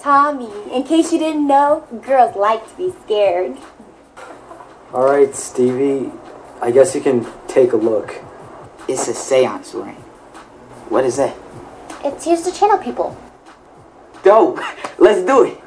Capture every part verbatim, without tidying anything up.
Tommy. In case you didn't know, girls like to be scared. All right, Stevie. I guess you can take a look. It's a seance ring. What is that? It's used to channel people. Dope. Let's do it.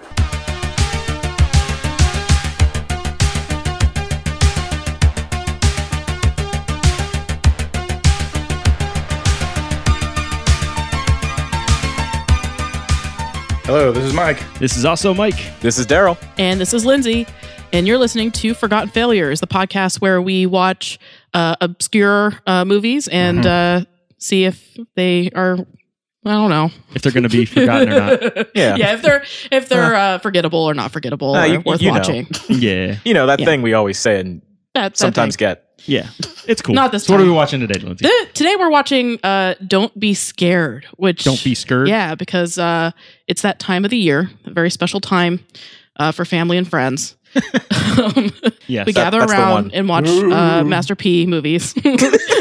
Hello, this is Mike. This is also Mike. This is Daryl. And this is Lindsay. And you're listening to Forgotten Failures, the podcast where we watch uh, obscure uh, movies and mm-hmm. uh, see if they are, I don't know. If they're going to be forgotten or not. Yeah. Yeah, if they're if they're uh, forgettable or not forgettable uh, or you, worth you watching. Know. Yeah. You know, that yeah. thing we always say and That's sometimes get. Yeah. It's cool. Not this so time. what are we watching today, Lindsay? The, today we're watching uh, Don't Be Scared, which... Don't Be Scared? Yeah, because uh, it's that time of the year, a very special time uh, for family and friends. um, yes, we that, gather around and watch uh, Master P movies with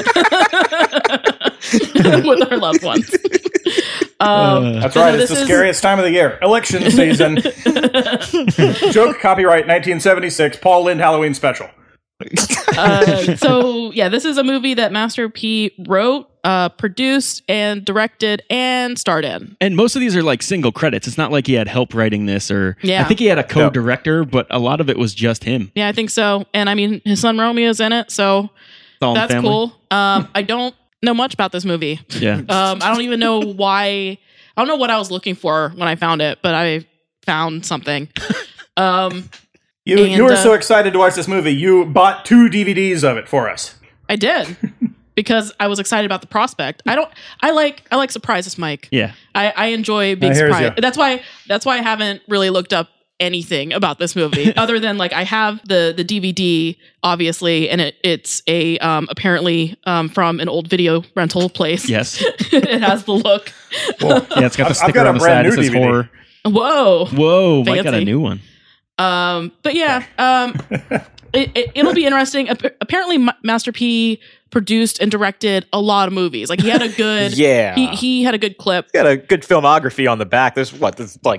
our loved ones. Um, That's right. So it's the is... scariest time of the year. Election season. Joke, copyright nineteen seventy-six, Paul Lynde Halloween special. uh, so, yeah, this is a movie that Master P wrote, uh, produced, and directed, and starred in. And most of these are like single credits. It's not like he had help writing this, or yeah. I think he had a co-director, no. but a lot of it was just him. Yeah, I think so. And I mean, his son Romeo's in it, so that's cool. Um, I don't know much about this movie. Yeah. Um, I don't even know why. I don't know what I was looking for when I found it, but I found something. Um, you and, you were uh, so excited to watch this movie, you bought two D V Ds of it for us. I did. Because I was excited about the prospect. I don't. I like. I like surprises, Mike. Yeah. I, I enjoy being Uh, here's surprised. you. That's why. That's why I haven't really looked up anything about this movie other than like I have the the D V D obviously, and it it's a um apparently um from an old video rental place. Yes. It has the look. Well, Yeah, it's got the I've sticker got a on the brand side. It new says D V D. horror. Whoa. Whoa, Mike got a Fancy. new one. Um. But yeah. Um. it, it it'll be interesting. Ap- apparently, Ma- Master P produced and directed a lot of movies. Like he had a good. Yeah. He he had a good clip. Got a good filmography on the back. There's what? There's like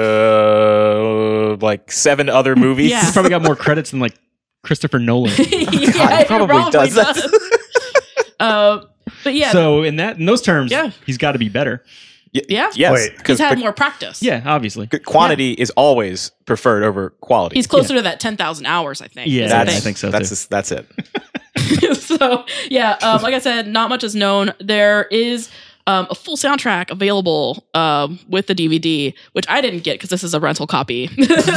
uh, like seven other movies. Yeah. He's probably got more credits than like Christopher Nolan. yeah, he he probably does. uh, but yeah. So in that in those terms, Yeah. he's got to be better. yeah. Yes. Wait. He's Because had more practice. Yeah, obviously. quantity is always preferred over quality. He's closer to that ten thousand hours, I think. Yeah, is the that's- thing. I think so That's too. just- that's it. So yeah, um, like I said, not much is known. There is um, a full soundtrack available um, with the D V D, which I didn't get because this is a rental copy.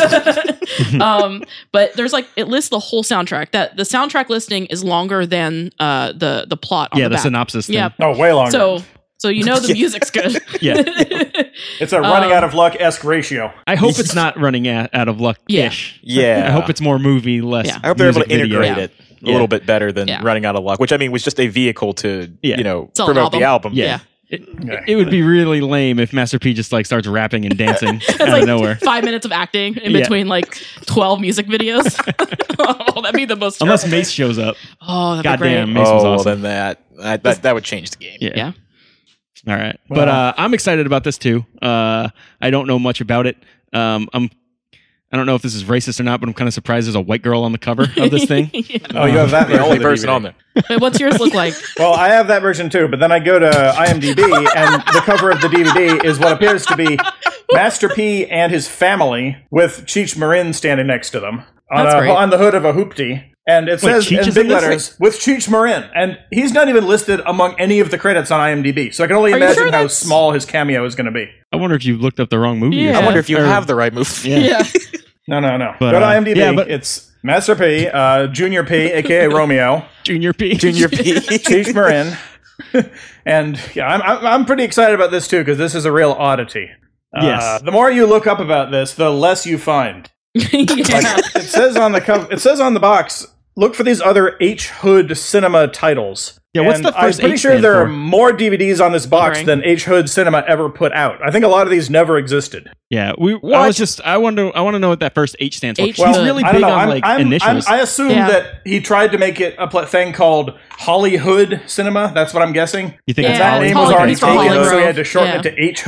um, but there's like it lists the whole soundtrack. That the soundtrack listing is longer than uh, the the plot. On Yeah, the, the back. synopsis thing. Yeah. Oh, way longer. So so you know the music's good. Yeah. it's a running um, out of luck-esque ratio. I hope it's not running out, out of luck-ish. Yeah. I hope it's more movie, less Yeah. I hope they're able to music video. integrate Yeah. it a Yeah. little bit better than Yeah. running out of luck, which I mean was just a vehicle to Yeah. you know Sell an promote the album. Yeah. Yeah. It, it would be really lame if Master P just like starts rapping and dancing out It's of like nowhere. five minutes of acting in Yeah. between like twelve music videos. Oh, that'd be the most. Unless terrible Mace shows up. thing. Oh, that'd Goddamn, be Mace Oh, was well, awesome. then that, that that that would change the game. Yeah. great. Yeah. All right. But uh, I'm excited about this too. Uh, I don't know much about it. Um, I'm. I don't know if this is racist or not, but I'm kind of surprised there's a white girl on the cover of this thing. Yeah. Oh, you have that The version only of the person D V D. on there. Wait, what's yours look like? Well, I have that version too, but then I go to IMDb, and the cover of the D V D is what appears to be Master P and his family with Cheech Marin standing next to them on, That's a, great. on the hood of a hoopty. And it says Cheech in is big in this? letters, with Cheech Marin. And he's not even listed among any of the credits on IMDb. So I can only Are you imagine sure how that's- small his cameo is going to be. I wonder if you looked up the wrong movie. Yeah. Or I wonder if you or- have the right movie. Yeah. Yeah. No, no, no. But, Go to uh, IMDb. yeah, but- It's Master P, uh, Junior P, a k a. Romeo, Junior P. Junior P. Cheech Marin. And yeah, I'm, I'm, I'm pretty excited about this too, because this is a real oddity. Uh, Yes. The more you look up about this, the less you find. yeah. It says on the cover, it says on the box, look for these other H. Hood Cinema titles. Yeah, what's And the first I'm pretty H sure stand there for? are more D V Ds on this box Right. than H. Hood Cinema ever put out. I think a lot of these never existed. Yeah, we. I What? was just. I wonder. I want to know what that first H stands for. H He's Well, really I big don't know. on I'm, like I'm, I'm, initials. I assume Yeah. that he tried to make it a pl- thing called Hollywood Cinema. That's what I'm guessing. you think Yeah, it's That Holly? name Holly- was already he's from taken, so Hollygrove. he had to shorten Yeah. it to H. Hood.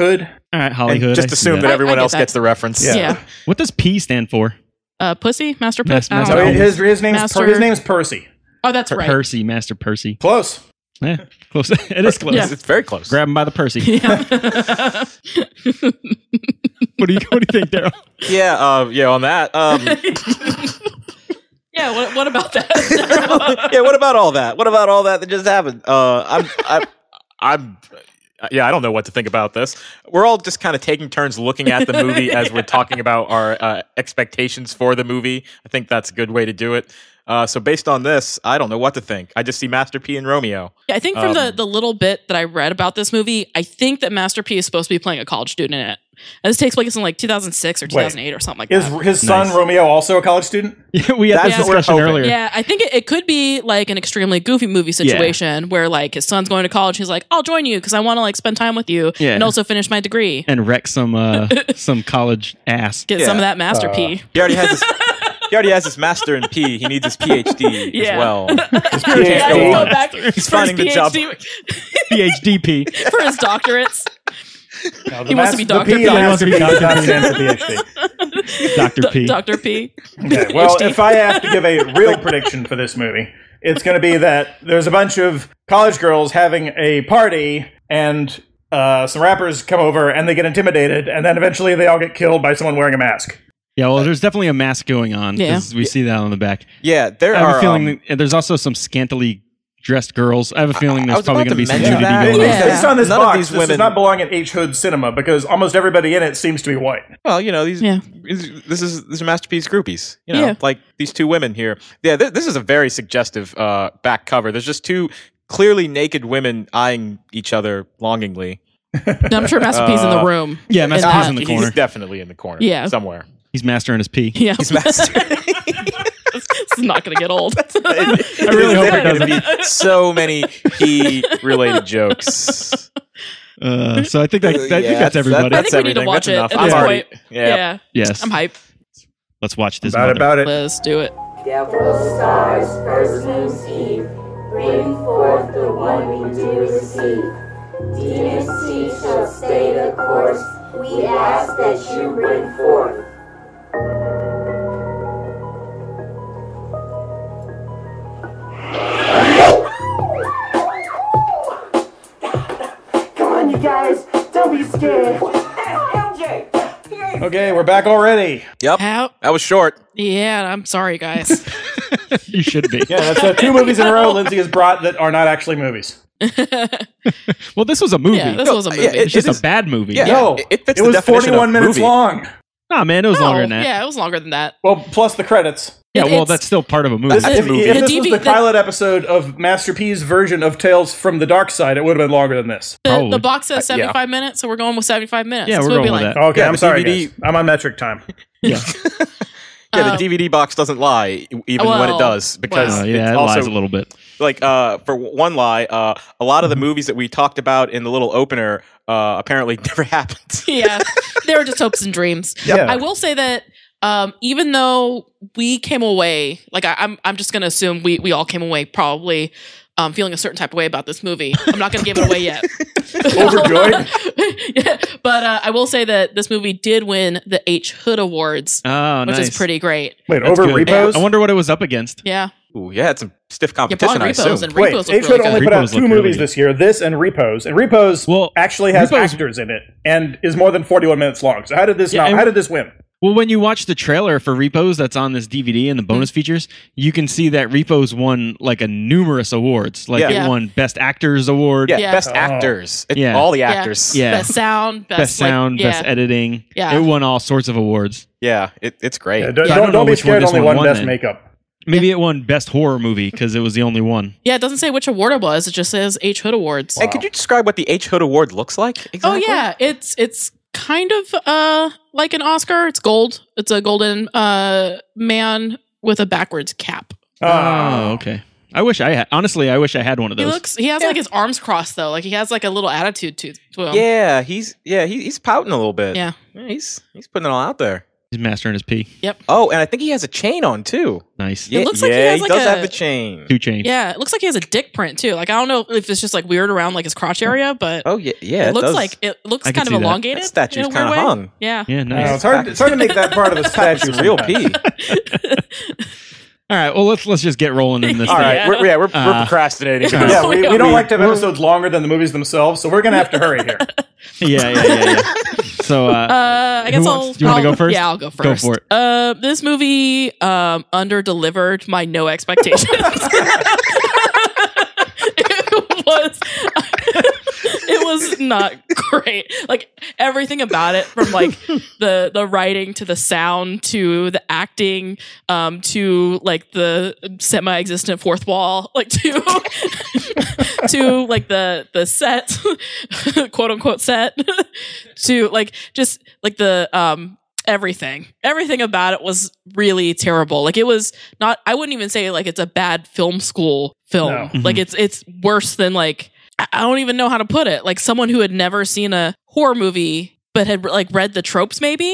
All right, And Hollywood. just I see assume that, that. I- everyone I get else that. gets the reference. Yeah. Yeah. What does P stand for? Uh, Pussy, Master Mas- Pussy. I don't Master- So know. his his name's Master- his name's Percy. Oh, that's Per- right. Percy, Master Percy. Close. Yeah, close. It is close. Yeah. It's very close. Grab him by the Percy. Yeah. What do you What do you think, Daryl? Yeah, uh, yeah. On that, um, yeah. What, what about that? yeah. What about all that? What about all that that just happened? Uh, I'm, I'm, I'm. Yeah, I don't know what to think about this. We're all just kind of taking turns looking at the movie as we're talking about our uh, expectations for the movie. I think that's a good way to do it. Uh, so based on this, I don't know what to think. I just see Master P and Romeo. Yeah, I think from the, Um, the little bit that I read about this movie, I think that Master P is supposed to be playing a college student in it. And this takes place in like two thousand six or two thousand eight or something like Is that. his son Nice. Romeo also a college student? Yeah, we had That's this what we're discussion hoping. earlier. Yeah, I think it, it could be like an extremely goofy movie situation where like his son's going to college. He's like, I'll join you because I want to like spend time with you Yeah. and also finish my degree. And wreck some uh, some college ass. Get Yeah. some of that Master Uh, P. He already has his. He already has his master in P. He needs his PhD Yeah. as well. His Yeah, PhD. he's going back He's for finding the his job. PhD PhD P. for his doctorates. No, the He wants to be the Doctor P P. in He wants Master to P be does not Doctor stand for PhD. Doctor P. Doctor P. Okay, well, H D. if I have to give a real prediction for this movie, it's going to be that there's a bunch of college girls having a party, and uh, some rappers come over, and they get intimidated, and then eventually they all get killed by someone wearing a mask. Yeah, well, there's definitely a mask going on because we see that on the back. Yeah, there I have are. a feeling um, that there's also some scantily dressed girls. I have a feeling I there's was probably about going to be to some mention nudity that. going Yeah. on. Based on this None of box, these this does women- not belong at H Hood Cinema because almost everybody in it seems to be white. Well, you know these. Yeah. This is this is Masterpiece groupies. You know, Yeah. like these two women here. Yeah, th- this is a very suggestive uh, back cover. There's just two clearly naked women eyeing each other longingly. And I'm sure Master P's in the Uh, room. Yeah, Master And P's that- in the He's corner. definitely in the corner. Yeah. somewhere. He's mastering his P. Yeah. He's master. This is not going to get old. I really hope it There are doesn't. gonna be so many P related jokes. Uh, so I think that, I Yeah, think that's everybody. I think we need to everything. watch That's it enough. at I'm this already- point. Yeah. Yeah. Yes. I'm hype. Let's watch this. About it, mother. about it. Let's do it. Devil stars, first moon's eve, bring forth the one we do receive. D M C shall stay the course, we ask that you bring forth. Come on, you guys, don't be scared. L J, Okay, we're back already. Yep. How? That was short. Yeah, I'm sorry, guys. You should be. Yeah, that's uh, two movies in a row Lindsay has brought that are not actually movies. Well, this was a movie. Yeah, this was a movie. yeah, it- it's just is- a bad movie. Yeah. No, it- it fits it the was definition forty-one of minutes movie. long. Nah, man, it was No, longer than that. Yeah, it was longer than that. Well, plus the credits. Yeah, It- well, it's- that's still part of a movie. This, That's if, a movie. if The this D V was the the- pilot episode of Master P's version of Tales from the Dark Side, it would have been longer than this. The, Probably. the box says Uh, yeah. seventy-five minutes, so we're going with seventy-five minutes. Yeah, That's we're what it'd going be with like. that. Okay, Yeah, I'm the sorry, D V D guys. I'm on metric time. Yeah, Yeah, Uh, the D V D box doesn't lie, e- even when well, it does, because Uh, well. yeah, it's it also lies a little bit. like uh, for one lie, uh, a lot of the movies that we talked about in the little opener uh, apparently never happened. Yeah, they were just hopes and dreams. Yeah. I will say that um, even though we came away, like I, I'm, I'm just going to assume we we all came away probably um, feeling a certain type of way about this movie. I'm not going to give it away yet. Overjoyed? Yeah, but uh, I will say that this movie did win the H Hood Awards, Oh, which nice. is pretty great. Wait, That's over good. repos? I wonder what it was up against. Yeah, Ooh, yeah, it's some stiff yeah, competition, Bond I Repos assume. and Wait, Repos H look Hood really only good. put out Repos two look really movies good. this year, this and Repos. And Repos Well, actually has Repos- actors in it and is more than forty-one minutes long. So how did this Yeah, not, and- how did this win? Well, when you watch the trailer for Repos that's on this D V D and the bonus features, you can see that Repos won like a numerous awards. Like Yeah. it Yeah. won Best Actors Award, Yeah, Yeah. best Oh. actors. It- Yeah. all the Yeah. actors. Yeah. Best sound, best, Best like, Sound, yeah. Best Editing. Yeah. It won all sorts of awards. Yeah, it, it's great. Yeah, don't, I don't, don't know don't be which one scared, this only one one won best then. makeup. Maybe it won Best Horror Movie because it was the only one. Yeah, it doesn't say which award it was. It just says H Hood Awards. And could you describe what the H Hood Award looks like? Exactly? Oh yeah, it's it's kind of uh like an Oscar. It's gold. It's a golden uh man with a backwards cap. Ah. Oh, okay. I wish I had. Honestly, I wish I had one of He those. looks. He has like his arms crossed though. Like he has like a little attitude to, to him. Yeah, he's yeah he, he's pouting a little bit. Yeah. he's he's putting it all out there. He's mastering his P. Oh, and I think he has a chain on too. Nice. Yeah, looks like he yeah, has, like, does a- have the chain. Two chains. Yeah, it looks like he has a dick print too. Like I don't know if it's just like weird around like his crotch area, but Oh yeah, yeah. it looks does. like it looks I can kind of see that. elongated. That statue's in a weird kinda way. hung. Yeah. Yeah, I know, nice. it's hard. It's hard to make that part of the statue. It's real sometimes. pee. All right. Well, let's let's just get rolling in this. All thing. right, Yeah. we're, yeah, we're, we're Uh, procrastinating. uh, Yeah, we, we don't We- like to have we're- episodes longer than the movies themselves, so we're gonna have to hurry here. Yeah, yeah, yeah, yeah. So, uh, Uh, I guess Who I'll. wants- do you wanna I'll- go first? Yeah, I'll go Go first. for it. Uh, this movie um under delivered my no expectations. It was. It was not great. Like everything about it, from like the the writing to the sound to the acting, um, to like the semi-existent fourth wall, like to to like the the set, quote unquote set, to like just like the um everything everything about it was really terrible. Like it was not, I wouldn't even say like it's a bad film school film. No. Like it's it's worse than like, I I don't even know how to put it. Like someone who had never seen a horror movie but had like read the tropes maybe.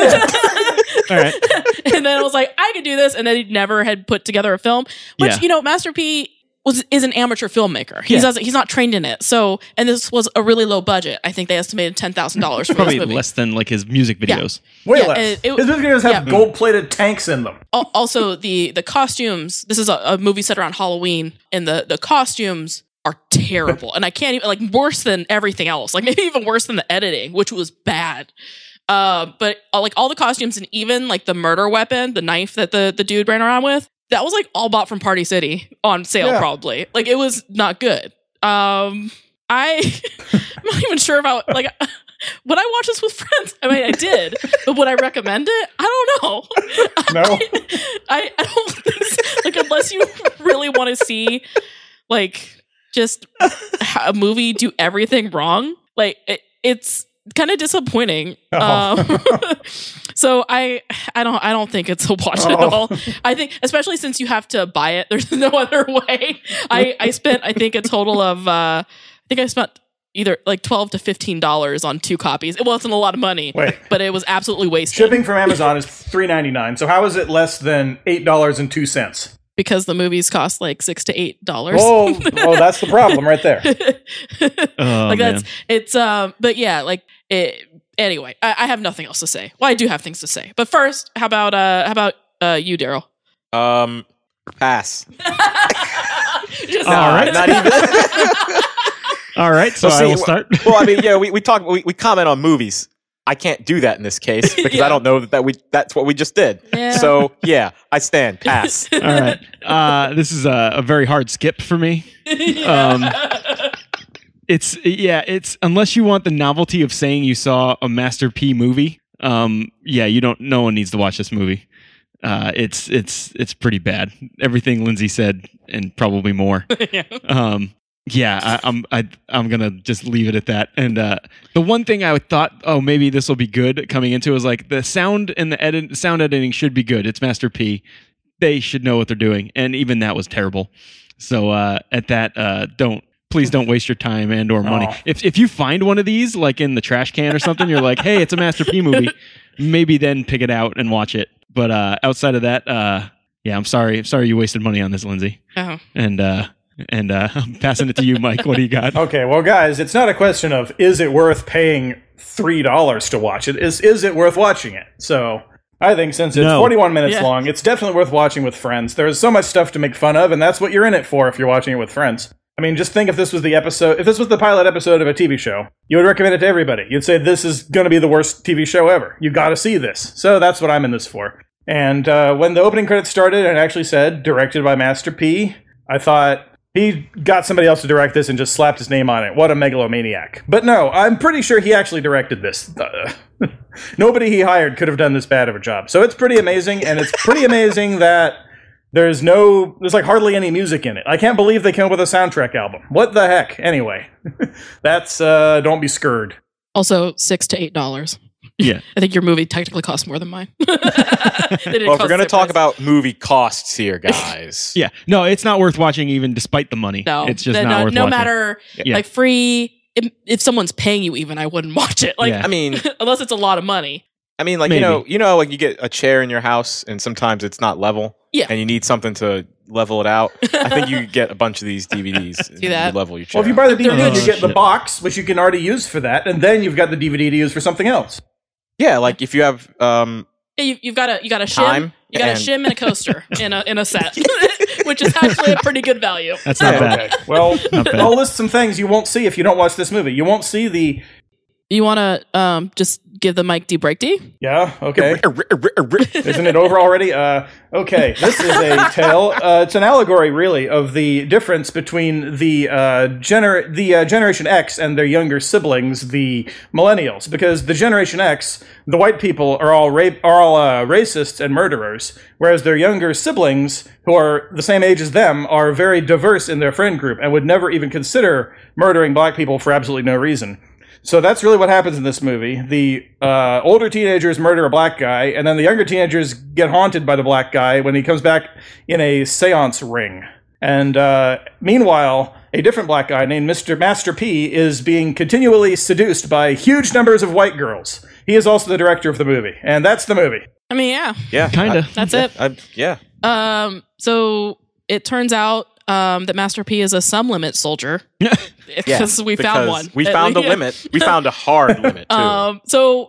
all right. And then I was like, I could do this, and then he never had put together a film, which Yeah. you know, Master P was is an amateur filmmaker. He Yeah. doesn't he's not trained in it. So, and this was a really low budget. I think they estimated ten thousand dollars for Probably this movie. less than like his music videos. Way Yeah, less. it- it- His music videos have yeah. gold-plated tanks in them. Al- also, the the costumes. This is a, a movie set around Halloween, and the the costumes are terrible. And I can't even, like, worse than everything else. Like maybe even worse than the editing, which was bad. Uh, but uh, like all the costumes, and even like the murder weapon, the knife that the the dude ran around with, that was like all bought from Party City on sale. Yeah. Probably, like it was not good. Um, I I'm not even sure about like. Would I watch this with friends? I mean, I did, but would I recommend it? I don't know. No. I, I don't think so. Like, unless you really want to see, like, just a movie do everything wrong, like, it, it's kind of disappointing. Oh. Um, so I, I don't, I don't think it's a watch at Oh. all. I think, especially since you have to buy it, there's no other way. I, I spent, I think, a total of, uh, I think I spent either like twelve to fifteen dollars on two copies. It wasn't a lot of money, Wait. but it was absolutely wasted. Shipping from Amazon is three ninety-nine. So how is it less than eight dollars and two cents? Because the movies cost like six to eight dollars. Oh, oh, that's the problem right there. Oh, like that's man. it's um but yeah, like it, anyway, I, I have nothing else to say. Well, I do have things to say, but first, how about uh how about uh you, Daryl? Um, pass. Just- All right. not even. All right. So Well, I see, will start. Well, I mean, yeah, we, we talk, we, we comment on movies. I can't do that in this case because Yeah. I don't know that, that we that's what we just did. Yeah. So yeah, I stand pass. All right. Uh, this is a, a very hard skip for me. Um, it's yeah. It's unless you want the novelty of saying you saw a Master P movie. Um, yeah, you don't. No one needs to watch this movie. Uh, it's it's it's pretty bad. Everything Lindsay said and probably more. Yeah. Um, yeah, I, I'm I, I'm gonna just leave it at that. And uh, the one thing I thought, oh, maybe this will be good coming into, was like the sound and the edit, sound editing should be good. It's Master P. They should know what they're doing, and even that was terrible. So uh, at that, uh, don't please don't waste your time and or money. Oh. If if you find one of these like in the trash can or something, you're like, hey, it's a Master P movie. Maybe then pick it out and watch it. But uh, outside of that, uh, yeah, I'm sorry. I'm sorry you wasted money on this, Lindsay. Oh. And uh, and uh, I'm passing it to you, Mike. What do you got? Okay, well, guys, it's not a question of is it worth paying three dollars to watch it. Is is it worth watching it? So I think since it's No. forty-one minutes Yeah. long, it's definitely worth watching with friends. There's so much stuff to make fun of, and that's what you're in it for if you're watching it with friends. I mean, just think if this was the episode, if this was the pilot episode of a T V show, you would recommend it to everybody. You'd say this is going to be the worst T V show ever. You got to see this. So that's what I'm in this for. And uh, when the opening credits started, and it actually said directed by Master P, I thought he got somebody else to direct this and just slapped his name on it. What a megalomaniac. But no, I'm pretty sure he actually directed this. Uh, nobody he hired could have done this bad of a job. So it's pretty amazing, and it's pretty amazing that there's no, there's like hardly any music in it. I can't believe they came up with a soundtrack album. What the heck? Anyway, that's, uh, don't be scared. Also, six to eight dollars. Yeah. I think your movie technically cost more than mine. They didn't Well, if cost we're gonna the talk price. about movie costs here, guys. Yeah. No, it's not worth watching even despite the money. no, It's just no, not no, worth no watching. matter Yeah. like free. If, if someone's paying you, even I wouldn't watch it. Like, Yeah. I mean, unless it's a lot of money. I mean, like Maybe. you know, you know, like you get a chair in your house, and sometimes it's not level. Yeah. And you need something to level it out. I think you get a bunch of these D V Ds. Do that. You level your chair. Well, if you buy the D V D, They're you good. get the Shit. box, which you can already use for that, and then you've got the D V D to use for something else. yeah, like if you have um, Yeah, you, you've got a you got a Time shim, you got and- a shim and a coaster in a in a set, which is actually a pretty good value. That's not bad. Okay. Well, Not bad. I'll list some things you won't see if you don't watch this movie. You won't see the. You want to um just give the mic D break D? Yeah. Okay. Isn't it over already? Uh, okay, this is a tale. Uh, it's an allegory, really, of the difference between the uh, gener- the uh, Generation X and their younger siblings, the Millennials. Because the Generation X, the white people, are all ra- are all uh, racists and murderers, whereas their younger siblings, who are the same age as them, are very diverse in their friend group and would never even consider murdering black people for absolutely no reason. So that's really what happens in this movie. The uh, older teenagers murder a black guy, and then the younger teenagers get haunted by the black guy when he comes back in a seance ring. And uh, meanwhile, a different black guy named Mister Master P is being continually seduced by huge numbers of white girls. He is also the director of the movie, and that's the movie. I mean, yeah, yeah, Kinda. that's it. I, I, yeah. Um, so it turns out um that Master P is a some limit soldier because we found because one. We Uh, found a yeah. limit. We found a hard limit too. Um, so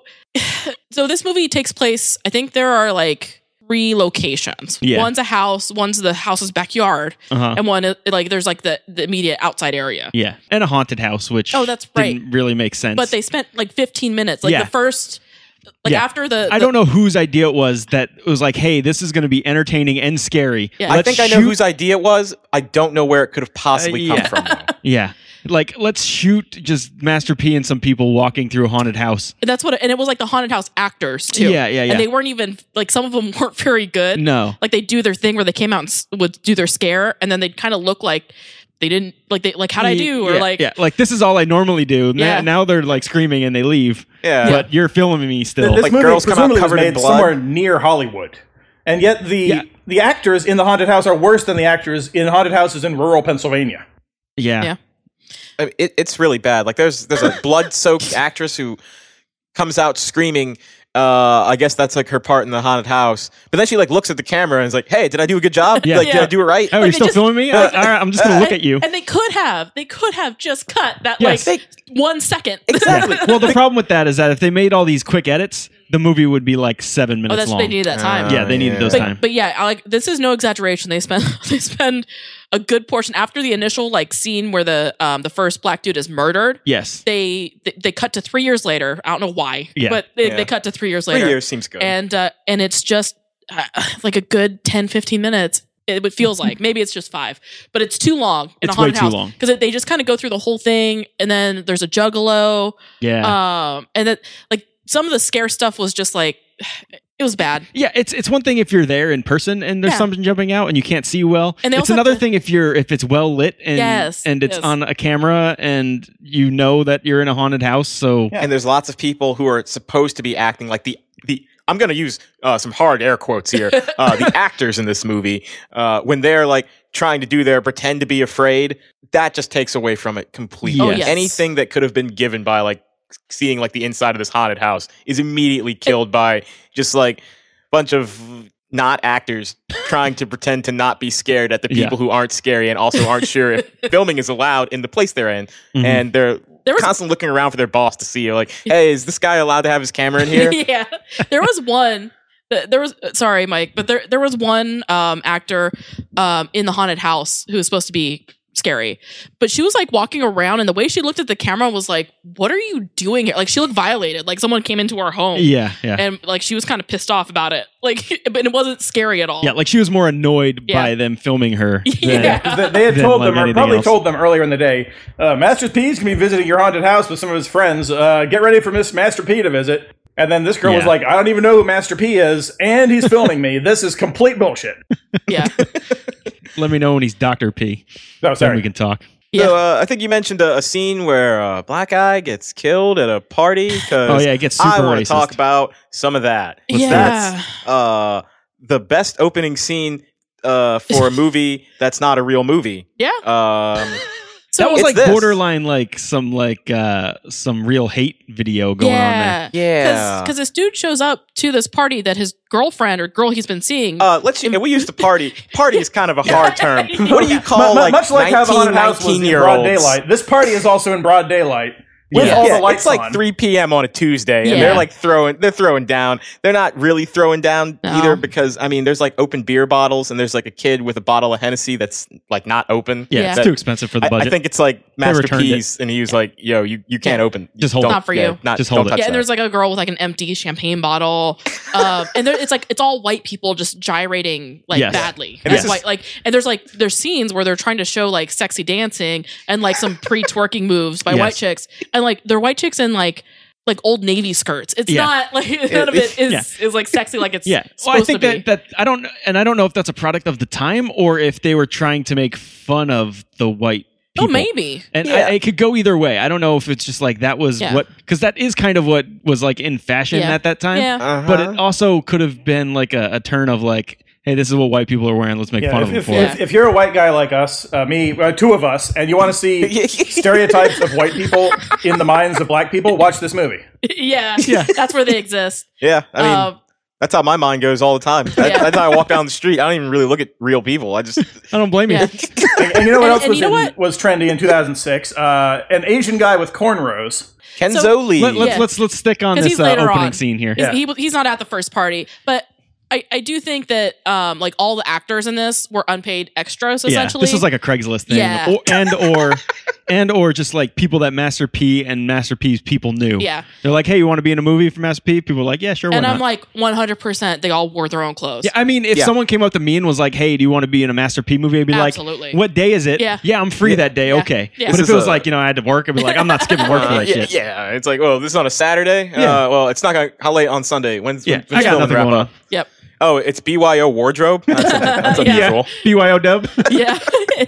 so this movie takes place. I think there are like three locations. Yeah. One's a house. One's the house's backyard, Uh-huh. and one is, like there's like the the immediate outside area. Yeah, and a haunted house, which Oh, that's right. didn't really make sense. But they spent like fifteen minutes. Like Yeah. the first, like Yeah. after the, I the- don't know whose idea it was that it was like, hey, this is going to be entertaining and scary. Yeah. I Let's think I know shoot- whose idea it was. I don't know where it could have possibly Uh, come yeah. from. Though. Yeah, like let's shoot just Master P and some people walking through a haunted house. That's what, it, and it was like the haunted house actors too. Yeah, yeah, yeah. And they weren't even like some of them weren't very good. No, Like they do their thing where they came out and s- would do their scare, and then they'd kind of look like they didn't like they like how'd I do or yeah, like yeah, like this is all I normally do. Now, Yeah. now they're like screaming and they leave. Yeah. but you're filming me still. This Like movie girls come out presumably was covered in made blood. somewhere near Hollywood. And yet the Yeah. the actors in the haunted house are worse than the actors in haunted houses in rural Pennsylvania. yeah. Yeah. I mean, it, it's really bad. Like there's there's a blood-soaked actress who comes out screaming. Uh, I guess that's like her part in the haunted house. But then she like looks at the camera and is like, "Hey, did I do a good job? Yeah. Like, did Yeah. I do it right?" Oh, Like, you're they still just- filming me? Uh, all right, I'm just gonna look at you. And they could have, they could have just cut that Yes. like one second. Exactly. Well, the problem with that is that if they made all these quick edits, the movie would be like seven Oh, minutes that's long. they needed that time. Uh, Yeah, they needed Yeah. those But, time. but yeah, I like this is no exaggeration. They spend they spend a good portion after the initial like scene where the um the first black dude is murdered. Yes. They they, they cut to three years later. I don't know why, Yeah. but they, Yeah. they cut to three years Three later. years seems good. and uh, and it's just uh, like a good ten, fifteen minutes. It it feels like maybe it's just five, but it's too long in It's a haunted way too house long. because they just kind of go through the whole thing, and then there's a juggalo, Yeah. um, and then like some of the scare stuff was just like it was bad. Yeah, it's it's one thing if you're there in person and there's Yeah. something jumping out and you can't see well. And they it's also have another to- thing if you're if it's well lit and Yes, and it's yes. on a camera and you know that you're in a haunted house. So and there's lots of people who are supposed to be acting like the the I'm going to use uh, some hard air quotes here. Uh, the actors in this movie, uh, when they're like trying to do their pretend to be afraid, that just takes away from it completely. Oh, yes. Anything that could have been given by like seeing like the inside of this haunted house is immediately killed by just like a bunch of not actors trying to pretend to not be scared at the Yeah. people who aren't scary and also aren't sure if filming is allowed in the place they're in. Mhm. And they're There was- constantly looking around for their boss to see, like, hey, is this guy allowed to have his camera in here? yeah, there was one. th- There was sorry, Mike, but there there was one um, actor um, in the haunted house who was supposed to be scary, but she was like walking around, and the way she looked at the camera was like, "What are you doing here?" Like she looked violated, like someone came into her home, yeah, yeah. and like she was kind of pissed off about it, like, but it wasn't scary at all. Yeah, like she was more annoyed Yeah. by them filming her. Than, Yeah. 'Cause they, they had Than told like them, or anything probably else. told them earlier in the day, uh, Master P's going to be visiting your haunted house with some of his friends. Uh, get ready for Miss Master P to visit. And then this girl was Yeah. like, I don't even know who Master P is, and he's filming me. This is complete bullshit. yeah, Let me know when he's Doctor P. No, Then sorry. we can talk. yeah. So uh, I think you mentioned a, a scene where uh, Black Eye gets killed at a party. Cause Oh, yeah, it gets super I want to racist. talk about some of that. Yeah. That's uh, the best opening scene uh, for a movie that's not a real movie. yeah. Um, that was It's like this. borderline, like some like uh some real hate video going on there. yeah, Yeah. because this dude shows up to this party that his girlfriend or girl he's been seeing. Uh, let's. Yeah, we used to party. Party is kind of a hard term. What do you Mu- call mu- like much like how the nineteen, haunted house was in nineteen year broad olds? daylight, this party is also in broad daylight with Yeah. all Yeah, the lights it's like on. three p.m. on a Tuesday, Yeah. and they're like throwing, they're throwing down. They're not really throwing down No. either because I mean, there's like open beer bottles, and there's like a kid with a bottle of Hennessy that's like not open. Yeah, Yeah. it's That- too expensive for the I, budget. I think it's like Master returned it. P's, and he was like, "Yo, you, you can't Yeah. open. Just hold Don't- it. Not for yeah, you. Not Just don't hold it. touch Yeah, and that." there's like a girl with like an empty champagne bottle, um, and there, it's like it's all white people just gyrating like Yes. badly. And That's this is- why, like, and there's like there's scenes where they're trying to show like sexy dancing and like some pre twerking moves by Yes. white chicks, and like they're white chicks in like like old navy skirts. It's Yeah. not like none of it is Yeah. is like sexy like it's yeah, supposed well, I think to be. that that I don't, and I don't know if that's a product of the time or if they were trying to make fun of the white people. Oh, maybe. And Yeah. I, it could go either way. I don't know if it's just like that was Yeah. what, because that is kind of what was like in fashion Yeah. at that time. Yeah. Uh-huh. But it also could have been like a, a turn of like, hey, this is what white people are wearing. Let's make Yeah, fun if, of them if, for if, it. if you're a white guy like us, uh, me, uh, two of us, and you want to see stereotypes of white people in the minds of black people, watch this movie. yeah, Yeah. that's where they exist. yeah, I mean, Um, that's how my mind goes all the time. That, Yeah. That's how I walk down the street. I don't even really look at real people. I just I don't blame yeah. you. And, and you know what And- else and was you know in- what? was trendy in two thousand six? Uh, an Asian guy with cornrows. Kenzo So- Lee. Let, let's Yeah. let's let's stick on 'Cause this he's uh, later opening on. scene here. He's, Yeah. he, he's not at the first party, but I, I do think that um like all the actors in this were unpaid extras Yeah, essentially. this is like a Craigslist thing, Yeah. or, and or and or just like people that Master P and Master P's people knew. Yeah. they're like, hey, you want to be in a movie for Master P? People are like, yeah, sure. Why and not? I'm like one hundred percent they all wore their own clothes. yeah, I mean, if Yeah. someone came up to me and was like, hey, do you want to be in a Master P movie? I'd be Absolutely. like, what day is it? Yeah. yeah, I'm free that day. Yeah. Okay, Yeah. but This if is it was a- like, you know, I had to work, I'd be like, I'm not skipping work for Uh, that yeah, shit. yeah, it's like, well, this is on a Saturday. Yeah. Uh, well, it's not gonna. How late on Sunday? When's Yeah, when's I got filming nothing wrap going up? on. Yep. Oh, it's B Y O wardrobe. That's, that's Yeah. unusual. B Y O dub. Yeah.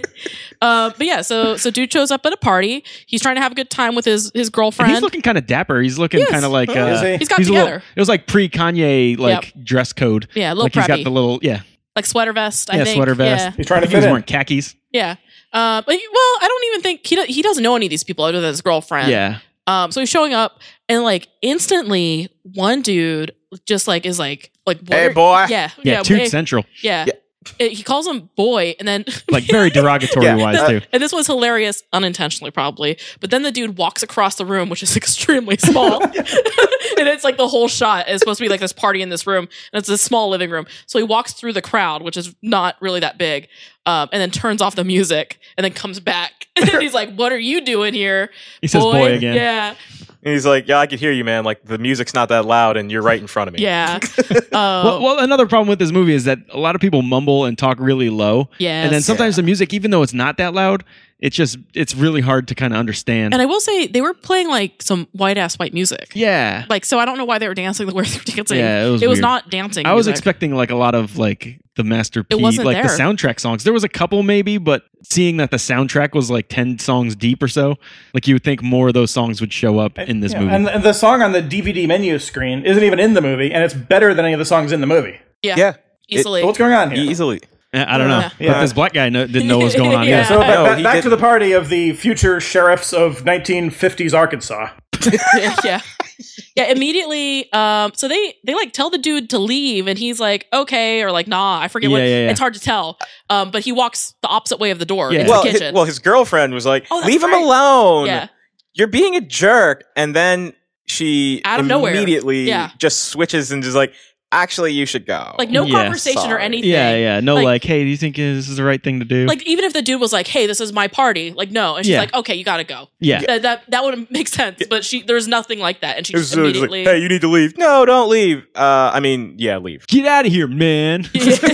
uh, but yeah, so so dude shows up at a party. He's trying to have a good time with his his And girlfriend. he's looking kind of dapper. He's looking He is. kind of like. Oh, Uh, is he? He's got a little- together. it was like pre Kanye like dress code. Yeah, a little like he's got preppy. the little yeah like sweater vest, I yeah think. sweater vest. Yeah. He's trying I to think he was fit in. wearing khakis. Yeah. Uh, but he- well, I don't even think he do, he doesn't know any of these people other than his girlfriend. Yeah. Um, so he's showing up and like instantly one dude just like is like like what Hey, are- boy. Yeah. Yeah, Yeah. Toot hey- Central. yeah. Yeah. It- he calls him boy and then Like very derogatory Yeah. wise too. and this was hilarious unintentionally probably, but then the dude walks across the room, which is extremely small. And it's like the whole shot is supposed to be like this party in this room, and it's a small living room. So he walks through the crowd, which is not really that big, um, and then turns off the music, and then comes back. And he's like, "What are you doing here?" He says boy again. Yeah, And he's like, yeah, I could hear you, man. Like the music's not that loud, and you're right in front of me. yeah. Uh, Well, well, another problem with this movie is that a lot of people mumble and talk really low. Yes. And then sometimes the music, even though it's not that loud, it's just, it's really hard to kind of understand. and I will say they were playing like some white ass white music. yeah. Like, so I don't know why they were dancing the way they were dancing. Yeah, it was it was weird. not dancing. I was music. expecting like a lot of like the Master P, It wasn't like the there. soundtrack songs. There was a couple maybe, but seeing that the soundtrack was like ten songs deep or so, like you would think more of those songs would show up in this Yeah, movie. And, and the song on the D V D menu screen isn't even in the movie, and it's better than any of the songs in the movie. Yeah, Yeah. easily. So what's going on here? Easily. I don't know. Yeah. But Yeah. this black guy no, didn't know what was going on Yeah. either. So ba- No, ba- he back to didn't. the party of the future sheriffs of nineteen fifties Arkansas. yeah yeah immediately um so they they like tell the dude to leave and he's like okay or like nah I forget what Yeah, yeah, yeah. it's hard to tell um but he walks the opposite way of the door Yeah. into Well, the his, kitchen. well, his girlfriend was like, Oh, that's leave him right. alone. yeah You're being a jerk. And then she Out of nowhere. immediately Yeah. just switches and just like, actually, you should go. like no Yeah, conversation or sorry. anything. Yeah, yeah. No, Like- like, hey, do you think this is the right thing to do? Like even if the dude was like, "Hey, this is my party," like no, and she's Yeah. like, "Okay, you gotta go." yeah. That that, that would make sense, but she there's nothing like that, and she It was, just it was like, immediately. hey, you need to leave. No, don't leave. Uh, I mean, yeah, leave. Get out of here, man.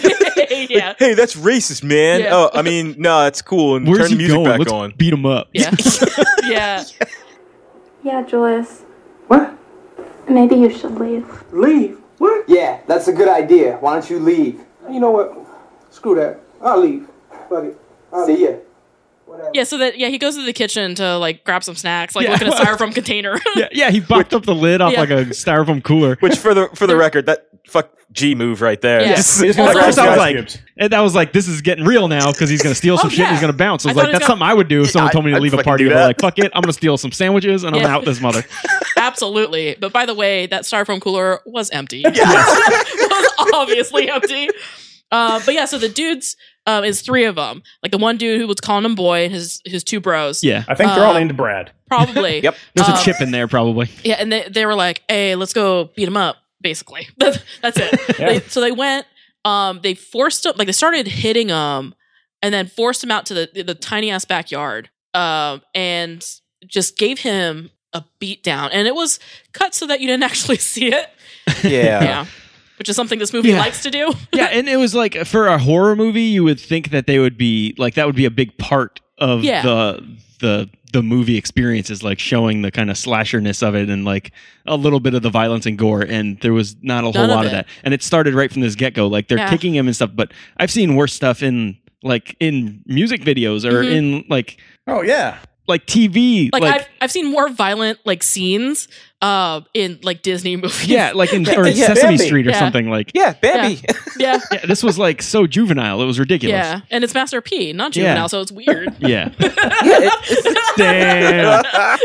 yeah, Hey, that's racist, man. Yeah. Oh, I mean, no, that's cool. And Where's turn the he music going? back Let's on. beat him up. yeah, yeah. Yeah, Julius. What? Maybe you should leave. Leave? What? Yeah, that's a good idea. Why don't you leave? You know what? Screw that. I'll leave. Fuck it. I'll See leave. ya. Whatever. Yeah, so that yeah, he goes to the kitchen to like grab some snacks, like Yeah. look at a styrofoam container. Yeah, yeah. He popped up the lid off Yeah. like a styrofoam cooler. Which, for the for the record, that fuck G move right there. Yeah. Just- He's gonna At grab first some I was ice like, cubes. and that was like, this is getting real now because he's gonna steal some Oh, shit and he's yeah. gonna bounce. I was I like, thought that's he was something I would do if someone I- told me to I'd leave a fucking party. do They're that. like, fuck it, I'm gonna steal some sandwiches and I'm Yeah. out this mother. Absolutely. But by the way, that styrofoam cooler was empty. It was obviously empty. Uh, but yeah, so the dudes um, is three of them. Like the one dude who was calling him boy, and his his two bros. Yeah, I think they're all Uh, named Brad. Probably. Yep. there's Um, a chip in there probably. Yeah, and they, they were like, hey, let's go beat him up, basically. That's, that's it. Yeah. They, so they went, um, they forced him, like they started hitting him and then forced him out to the, the tiny ass backyard um, and just gave him a beat down. And it was cut so that you didn't actually see it. yeah. Yeah. Which is something this movie Yeah. likes to do. Yeah, and it was like for a horror movie, you would think that they would be like that would be a big part of Yeah. the the the movie experience is like showing the kind of slasherness of it and like a little bit of the violence and gore, and there was not a whole None of lot of, it. that. And it started right from this get go. Like they're Yeah. kicking him and stuff, but I've seen worse stuff in like in music videos or Mhm. in like Oh yeah. like T V. Like, Like, I've, I've seen more violent like scenes uh, in like Disney movies. yeah, like in or in Yeah, Sesame Bambi. Street or Yeah. something like. Yeah, Bambi. Yeah. Yeah, this was like so juvenile. It was ridiculous. Yeah. And it's Master P, not juvenile, Yeah. so it's weird. Yeah. yeah, it, Damn.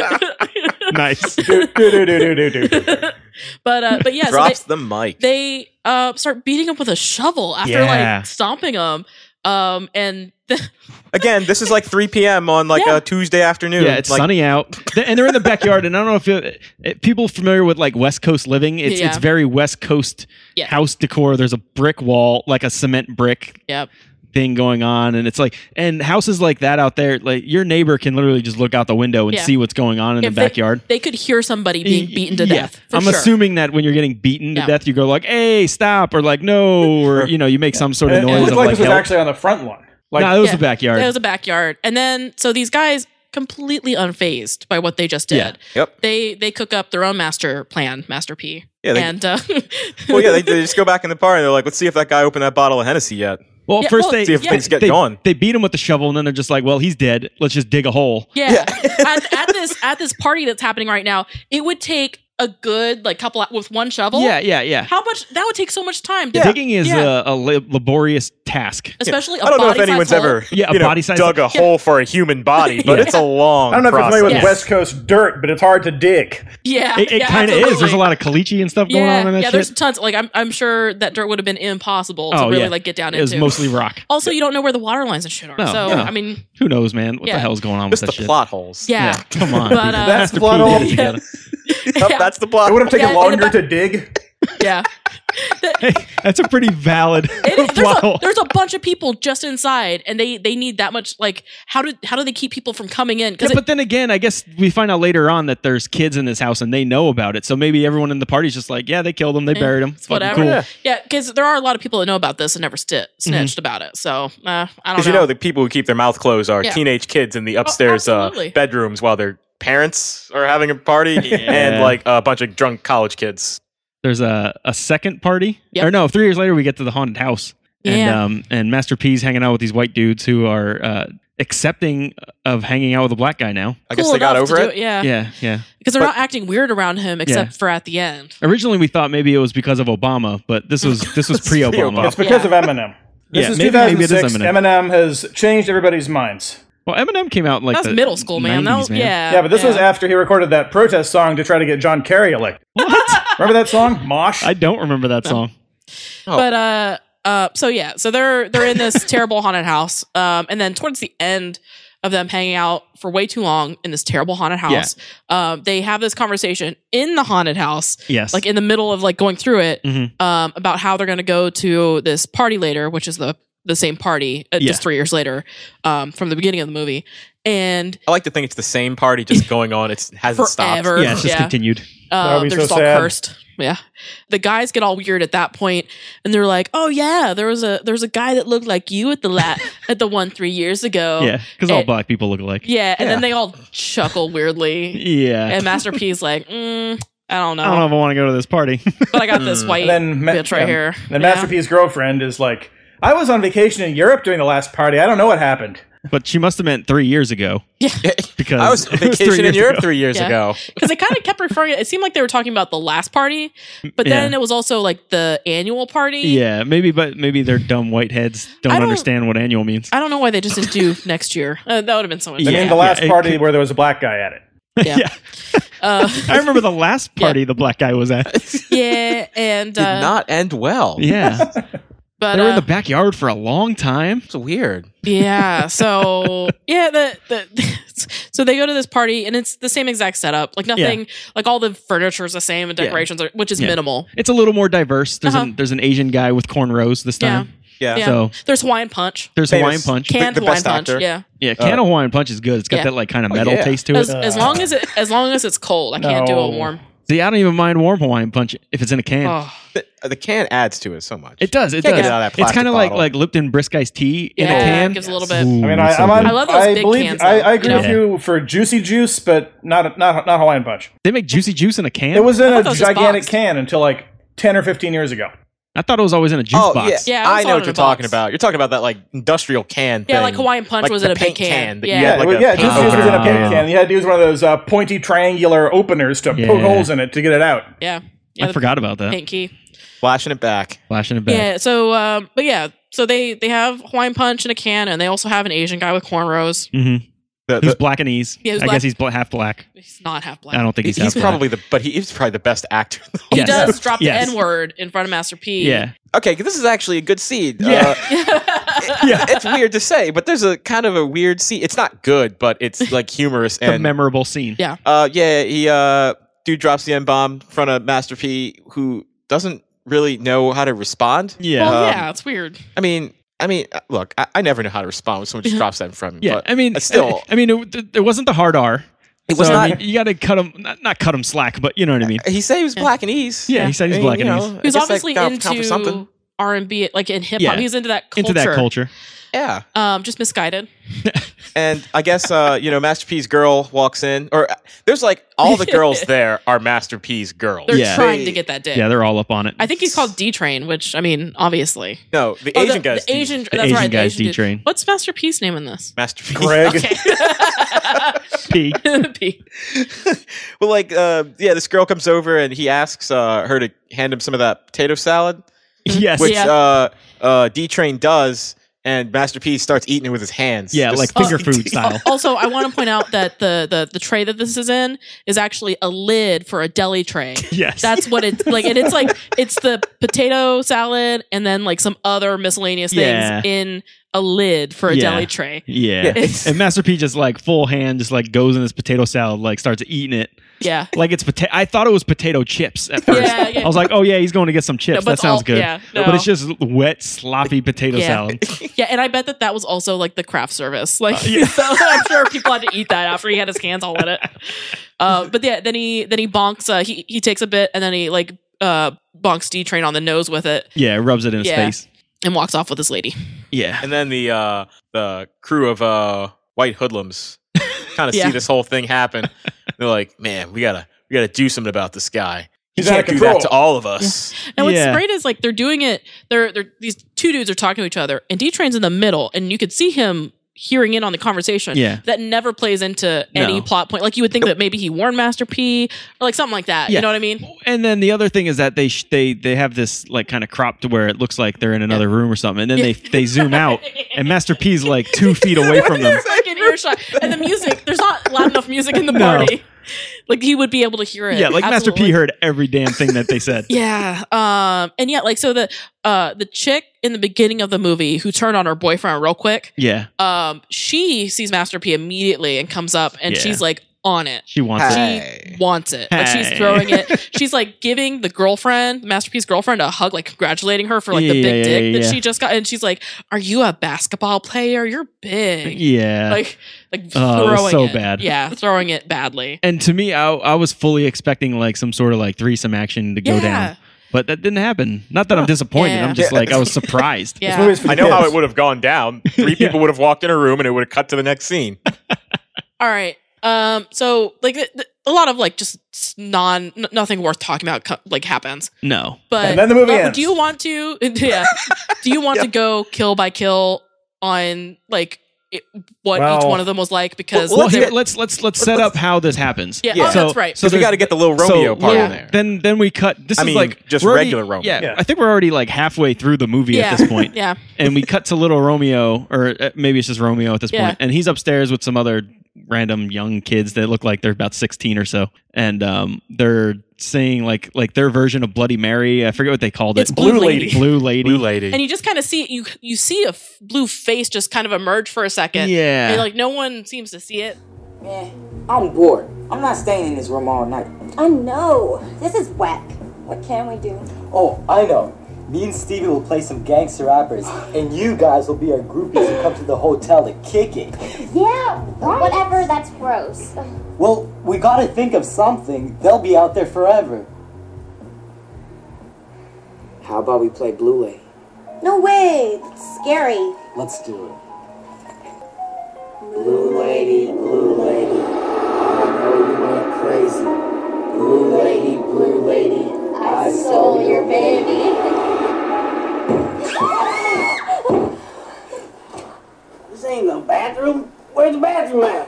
Nice. Do, do, do, do, do, do, do. but uh, but yeah, so drops they, the mic. they uh, start beating him with a shovel after Yeah. like stomping him. Um, and Again, this is like three p.m. on like Yeah. a Tuesday afternoon. Yeah, it's like, sunny out, Th- and they're in the backyard. And I don't know if it, it, people familiar with like West Coast living. It's Yeah. it's very West Coast Yeah. house decor. There's a brick wall, like a cement brick yep. thing going on, and it's like and houses like that out there. Like your neighbor can literally just look out the window and Yeah. see what's going on in If the they- backyard. They, could hear somebody being beaten to Yeah. death. For I'm sure. assuming that when you're getting beaten to Yeah. death, you go like, "Hey, stop!" or like, "No," or you know, you make some sort of It, it noise looked of like like, this was help. actually on the front lawn. Like, no, it was Yeah. the backyard. It was a backyard, and then so these guys completely unfazed by what they just did. Yeah. Yep. They they cook up their own master plan, Master P. Yeah, they- and uh, Well, yeah, they, they just go back in the bar and they're like, let's see if that guy opened that bottle of Hennessy yet. Well, Yeah, first well, they See if Yeah. things get they, going. they beat him with the shovel, and then they're just like, "Well, he's dead. Let's just dig a hole." yeah, at, at this at this party that's happening right now, it would take a good like couple with one shovel. Yeah, yeah, yeah. How much that would take so much time. Yeah. Digging is Yeah. a, a la- laborious task. Especially a I don't know if body-sized anyone's hole. ever Yeah, a you know, body-sized- dug a hole for a human body, but Yeah. it's a long I don't know if you're familiar with Yes. West Coast dirt, but it's hard to dig. Yeah, It, it yeah, kind of is. absolutely. There's a lot of caliche and stuff going Yeah, on in that yeah. shit. There's tons. Like I'm, I'm sure that dirt would have been impossible to Oh, really yeah. like get down it was into. mostly rock. Also, you don't know where the water lines and shit are. No, so no. I mean, Who knows, man? What Yeah. the hell's going on Just with the that shit? plot holes. yeah. Come on. But, people. uh, That's the P plot did hole. it together. Yep, that's the plot. It would have taken Yeah, in longer the back- to dig. Yeah. Hey, that's a pretty valid It, there's, plot a, hole. there's a bunch of people just inside, and they they need that much. Like, how do how do they keep people from coming in? Yeah, Because but then again, I guess we find out later on that there's kids in this house and they know about it. So maybe everyone in the party's just like, yeah, they killed him, they buried him. it's Fucking whatever. cool. Yeah. Yeah, because there are a lot of people that know about this and never sti- snitched Mm-hmm. about it. So uh, I don't Because know. you know, the people who keep their mouth closed are Yeah. teenage kids in the upstairs uh, absolutely. bedrooms while their parents are having a party and like a bunch of drunk college kids. There's a, a second party. Yep. Or no, three years later we get to the haunted house. And Yeah. um and Master P's hanging out with these white dudes who are uh accepting of hanging out with a black guy now. I guess Cool they got enough to over do it. Yeah, Yeah, yeah. because they're But- not acting weird around him except Yeah. for at the end. Originally we thought maybe it was because of Obama, but this was this was pre-Obama. pre-Obama. It's because Yeah. of Eminem. This Yeah, is maybe- maybe it is two thousand six. Eminem. Eminem has changed everybody's minds. Well, Eminem came out in like That was the middle school, man. That nineties, was, man. Yeah, Yeah, but this was yeah. after he recorded that protest song to try to get John Kerry elected. What? Remember that song, Mosh? I don't remember that song. But uh, uh, so yeah, so they're they're in this terrible haunted house, um, and then towards the end of them hanging out for way too long in this terrible haunted house, um, they have this conversation in the haunted house, Yes. like in the middle of like going through it, Mhm. um, about how they're going to go to this party later, which is the the same party uh, Yeah. just three years later, um, from the beginning of the movie, and I like to think it's the same party just going on. It hasn't stopped. forever, Yeah, it's just continued. That Uh, would be they're so just all sad. cursed. Yeah, the guys get all weird at that point, and they're like, "Oh yeah, there was a there was a guy that looked like you at the la- at the one three years ago." Yeah, because all and- black people look alike. Yeah, and Yeah. then they all chuckle weirdly, Yeah. and Master P's like, mm, "I don't know, I don't know if I want to go to this party. but I got this white And then Ma- bitch right yeah. here." Then Yeah. Master P's girlfriend is like, I was on vacation in Europe during the last party. I don't know what happened. But she must have meant three years ago. Yeah. Because I was on it was three vacation in years Europe ago. three years Yeah. ago. Because they kind of kept referring. It seemed like they were talking about the last party, but then Yeah. it was also like the annual party. Yeah, maybe, but maybe they're dumb whiteheads don't, I don't- understand what annual means. I don't know why they just didn't do next year. Uh, that would have been so much. I Yeah. mean, the last it party could- where there was a black guy at it. Yeah. Yeah. Uh, I remember the last Yeah. party the black guy was at. yeah, and Did uh, not end well. Yeah, but they were in uh, the backyard for a long time. It's weird. yeah. So yeah, the, the so they go to this party and it's the same exact setup. Like nothing. Like all the furniture is the same and Yeah. decorations are, which is Yeah. minimal. It's a little more diverse. There's Uh-huh. an there's an Asian guy with cornrows this Yeah. time. Yeah. Yeah. So There's Hawaiian Punch. there's Famous. Hawaiian Punch. Canned the Hawaiian best Punch. actor. Yeah. Yeah, can of Hawaiian Punch is good. It's got Yeah. that like kind of Oh, metal yeah. taste to As, it. as long as it as long as it's cold, I can't do No. it warm. See, I don't even mind warm Hawaiian Punch if it's in a can. Oh, The, the can adds to it so much. It does. It Can't does. get out of that It's plastic kind of like bottle. like Lipton brisk iced tea in Yeah, a can. it gives a little bit. Ooh, I mean, I, it's so I'm on. good. I love those I big believe cans, I, though, I agree you with know? you for Juicy Juice, but not not not Hawaiian Punch. They make juicy juice in a can. It was in I a thought that was just gigantic boxed. can until like ten or fifteen years ago. I thought it was always in a juice oh, box. yeah. Yeah, I I saw know it what in you're a talking box. about. You're talking about that like industrial can Yeah, thing. like Hawaiian Punch Like was the in a big paint can. that Yeah. you Yeah, had like well, a yeah, paint Juicy Juice was in a opener. paint can. You had to use one of those uh, pointy triangular openers to Yeah. poke holes in it to get it out. Yeah. Yeah, I the forgot about that. paint key. Flashing it back. Flashing it back. Yeah. So, um, but yeah. So they they have Hawaiian Punch in a can, and they also have an Asian guy with cornrows. Mm-hmm. The, Who's the, black and ease. Yeah, who's I black. guess he's bla- half black. He's not half black. I don't think he's, he's half black. probably the, but he, he's probably the best actor. in the whole- He Yes. does drop Yes. the N word in front of Master P. Yeah. Okay, this is actually a good scene. Yeah. Uh, Yeah. it's weird to say, but there's a kind of a weird scene. It's not good, but it's like humorous The and memorable scene. Yeah. uh, yeah, he uh, dude drops the N bomb in front of Master P, who doesn't really know how to respond. Yeah. Well, Um, yeah, it's weird. I mean, I mean, uh, look, I, I never know how to respond when someone just drops that in front of me. Yeah, but I mean, uh, still, I mean, it, it wasn't the hard R. It was So, I not- mean, you got to cut him, not, not cut him slack, but you know what I mean. he said he was black and ease. Yeah, he said he's I mean, black you and know, ease. I He was guess that obviously count- count for something. into R and B, like in hip hop. Yeah. He was into that culture. Into that culture. Yeah. Um, just misguided. And I guess uh, you know, Master P's girl walks in, or uh, there's like all the girls there are Master P's girls. They're Yeah. trying They- to get that dick. Yeah, they're all up on it. I think he's called D Train, which I mean, obviously. No, the Oh, Asian the, guys. The Asian. The that's Asian right. the guy's Asian dude. D-Train. What's Master P's name in this? Master P. Greg. Okay. P. P. Well, like, uh, yeah, this girl comes over and he asks uh, her to hand him some of that potato salad, Yes. which Yeah. uh, uh, D Train does, and Master P starts eating it with his hands. Yeah, Just- like finger food style. Also, I want to point out that the, the the tray that this is in is actually a lid for a deli tray. Yes. That's what it's like, and it's like it's the potato salad and then like some other miscellaneous things Yeah. in a lid for a Yeah. deli tray. Yeah. It's- And Master P just like full hand just like goes in his potato salad, like starts eating it. Yeah. Like it's potato. I thought it was potato chips at first. Yeah, yeah. I was like, oh yeah, he's going to get some chips. No, but that it's sounds all- good. yeah, no. But it's just wet, sloppy potato Yeah. salad. Yeah, and I bet that that was also like the craft service. Like, Uh, yeah. so I'm sure people had to eat that after he had his hands all in it. Uh, but yeah, then he then he bonks. Uh, he he takes a bit and then he like uh, bonks D Train on the nose with it Yeah, rubs it in his Yeah. face. and walks off with his lady. Yeah. And then the uh, the crew of uh, white hoodlums kind of Yeah. see this whole thing happen. They're like, man, we gotta we gotta do something about this guy. He He's out can't of do control. that to all of us. And what's Yeah. great is like they're doing it. They're they're these two dudes are talking to each other, and D Train's in the middle, and you could see him hearing in on the conversation. Yeah. That never plays into any No. plot point. Like you would think that maybe he warned Master P or like something like that. Yeah. You know what I mean? And then the other thing is that they sh- they they have this like kind of crop to where it looks like they're in another room or something, and then they they zoom out, and Master P's like two feet away from them. Fucking earshot. And the music, there's not loud enough music in the No. party. Like he would be able to hear it. Yeah, like Master P Absolutely. heard every damn thing that they said. Yeah. Um. And yeah, like so the uh the chick in the beginning of the movie who turned on her boyfriend real quick. Yeah, Um. She sees Master P immediately and comes up and Yeah. she's like on it. she wants it. Hey. She wants it. Like she's Hey. throwing it. She's like giving the girlfriend, Master P's girlfriend, a hug, like congratulating her for like the Yeah, big yeah, dick yeah, that yeah. she just got. And she's like, "Are you a basketball player? You're big." Yeah. Like, like Oh, it was throwing so it. bad. Yeah, throwing it badly. And to me, I, I was fully expecting like some sort of like threesome action to go Yeah. down, but that didn't happen. Not that I'm disappointed. Yeah. I'm just Yeah. like I was surprised. Yeah. This movie's for the I know how kids. it would have gone down. Three Yeah. people would have walked in a room and it would have cut to the next scene. All right. Um. So like th- th- a lot of like just s- non n- nothing worth talking about co- like happens. No. But And then the movie uh, ends. Do you want to? Yeah. Do you want to go kill by kill on like it, what Well- each one of them was like because Well, they're- here, let's let's let's set up how this happens. yeah, yeah. oh, So- that's right. so Because we there's- got to get the little Romeo part yeah. in there. Then then we cut. This I is mean, like just we're already- regular Romeo. Yeah, Yeah. I think we're already like halfway through the movie Yeah. at this point. yeah, And we cut to little Romeo, or uh, maybe it's just Romeo at this Yeah. point, and he's upstairs with some other random young kids that look like they're about sixteen or so, and um, they're saying like like their version of Bloody Mary. I forget what they called It's it. Blue Blue Lady. Lady. Blue Lady. Blue Lady. and you just kind of see you you see a f- blue face just kind of emerge for a second. Yeah. and like no one seems to see it. Eh, I'm bored. I'm not staying in this room all night. I know. This is whack. What can we do? Oh, I know. Me and Stevie will play some gangster rappers, and you guys will be our groupies who come to the hotel to kick it. Yeah, whatever. That's gross. Well, we gotta think of something. They'll be out there forever. How about we play Blue Lady? No way. That's scary. Let's do it. Blue Lady, Blue Lady, I know you went crazy. Blue Lady, Blue Lady, I stole your baby. This ain't no bathroom. Where's the bathroom at?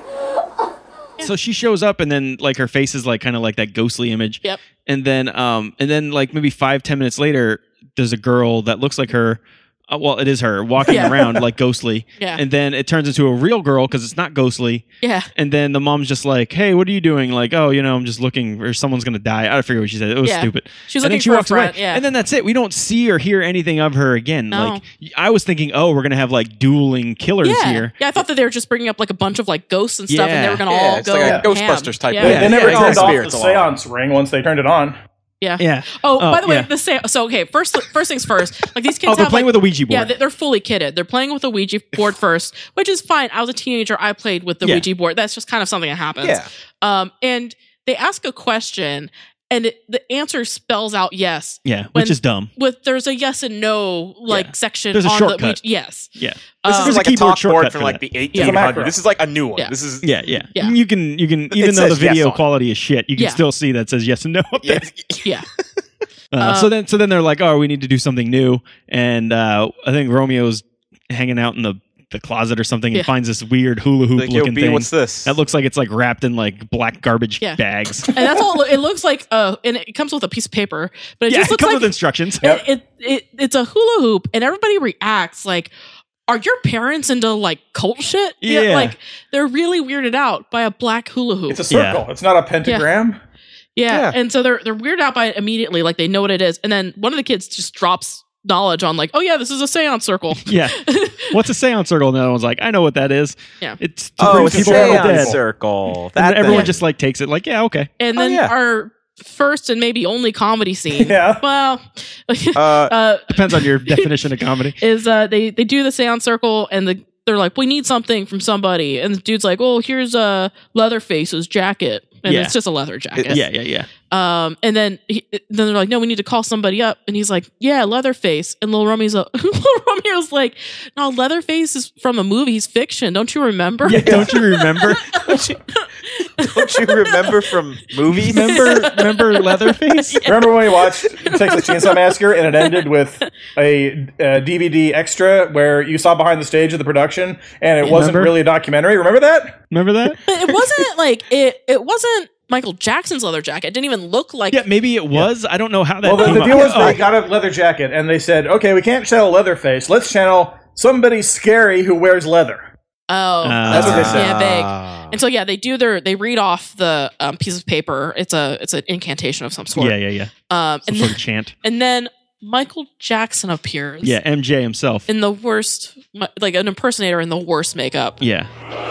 So she shows up, and then like her face is like kind of like that ghostly image. Yep. And then um and then like maybe five ten minutes later, there's a girl that looks like her. Uh, well, it is her walking Yeah. around like ghostly. Yeah. And then it turns into a real girl because it's not ghostly. Yeah, And then the mom's just like, "Hey, what are you doing?" Like, "Oh, you know, I'm just looking, or someone's gonna die." I forget what she said. It was Yeah. stupid. She was and then looking she for a walks friend, away. yeah. And then that's it. We don't see or hear anything of her again. No. Like, I was thinking, oh, we're gonna have like dueling killers yeah, here. yeah. I thought that they were just bringing up like a bunch of like ghosts and stuff, and they Yeah. were gonna Yeah, all it's go like a ham. Ghostbusters type Yeah. thing. They, they Yeah, never yeah, turned yeah. off Spirits the along. seance ring once they turned it on. Yeah. Yeah. Oh, Oh, by the way, yeah. the sa- so okay. First, first things first. Like these kids Oh, they're have playing like, with a Ouija board. Yeah, they- they're fully kitted. They're playing with a Ouija board first, which is fine. I was a teenager. I played with the Yeah. Ouija board. That's just kind of something that happens. Yeah. Um, and they ask a question, and it, the answer spells out yes. Yeah, When- which is dumb. With there's a yes and no like Yeah. section There's a on shortcut. the Ouija. Yes. Yeah. This Um, is There's a like a keyboard talk shortcut board from for like that. the eighteen hundreds. This is like a new one. Yeah. This is Yeah, yeah, Yeah. You can, you can, It even though the says yes video on it. quality is shit, you can Yeah. still see that says yes and no up there. yeah. Yeah. Uh, Uh, so then, so then they're like, "Oh, we need to do something new," and uh, I think Romeo's hanging out in the, the closet or something Yeah. and finds this weird hula hoop Like, yo, looking B, thing what's this? that looks like it's like wrapped in like black garbage Yeah. bags. And that's all. It looks like uh, and it comes with a piece of paper, but it yeah, just it looks comes like with instructions. it, it, it it's a hula hoop, and everybody reacts like, "Are your parents into like cult shit?" Yeah. like they're really weirded out by a black hula hoop. It's a circle. It's not a pentagram. yeah. Yeah. and so they're they're weirded out by it immediately, like they know what it is, and then one of the kids just drops knowledge on like, "Oh yeah, this is a seance circle." Yeah. What's a seance circle? And the other one's like, "I know what that is. Yeah. It's to Oh, bring it's a people from the seance dead." circle. And That everyone thing. just like takes it like, "Yeah, okay." And Oh, then yeah. our first and maybe only comedy scene. Yeah. Well, Uh, uh, Depends on your definition of comedy. is uh they they do the seance circle, and the they're like, "We need something from somebody," and the dude's like, "Oh, here's a Leatherface's jacket," and Yeah. it's just a leather jacket. Yeah, yeah, yeah. Um, and then he, then they're like, "No, we need to call somebody up," and he's like, "Yeah, Leatherface." And Lil Romeo's uh, Lil Romeo's like, "No, Leatherface is from a movie. He's fiction. Don't you remember?" Yeah, don't you remember? don't, you, don't you remember from movies? remember, remember Leatherface? Remember when we watched Texas Chainsaw Massacre and it ended with a, uh D V D extra where you saw behind the stage of the production and it wasn't Remember? really a documentary? Remember that? Remember that? But it wasn't like it. It wasn't Michael Jackson's leather jacket. It didn't even look like. Yeah, maybe it was. I don't know how that. Well, the, came the up. deal was Oh, they got a leather jacket and they said, okay, we can't channel Leatherface. Let's channel somebody scary who wears leather. Oh, That's what they said. Yeah, vague. Ah. And so yeah, they do their they read off the um, piece of paper. It's a it's an incantation of some sort. yeah, yeah, yeah. Um, Some and sort then, of chant. and then Michael Jackson appears. Yeah, M J himself. In the worst, like an impersonator in the worst makeup. Yeah.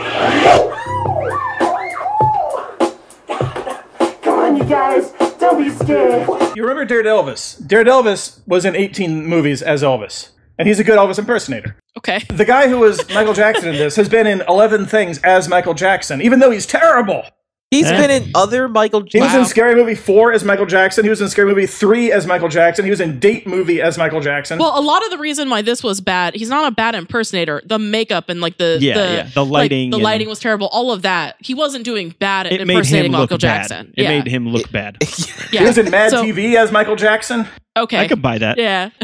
Come on, you guys. Don't be scared. You remember Daredelvis? Daredelvis was in eighteen movies as Elvis, and he's a good Elvis impersonator. Okay. The guy who was Michael Jackson in this has been in eleven things as Michael Jackson, even though he's terrible. He's Eh? been in other Michael He was Jackson. in Scary Movie four as Michael Jackson. He was in Scary Movie three as Michael Jackson. He was in Date Movie as Michael Jackson. Well, a lot of the reason why this was bad, he's not a bad impersonator. The makeup and like the Yeah, the, yeah. The like, lighting the and- lighting was terrible. All of that, he wasn't doing bad at It made him impersonating look Michael bad. Jackson. It yeah. made him look bad. yeah. He was in Mad So- T V as Michael Jackson. Okay. I could buy that. Yeah.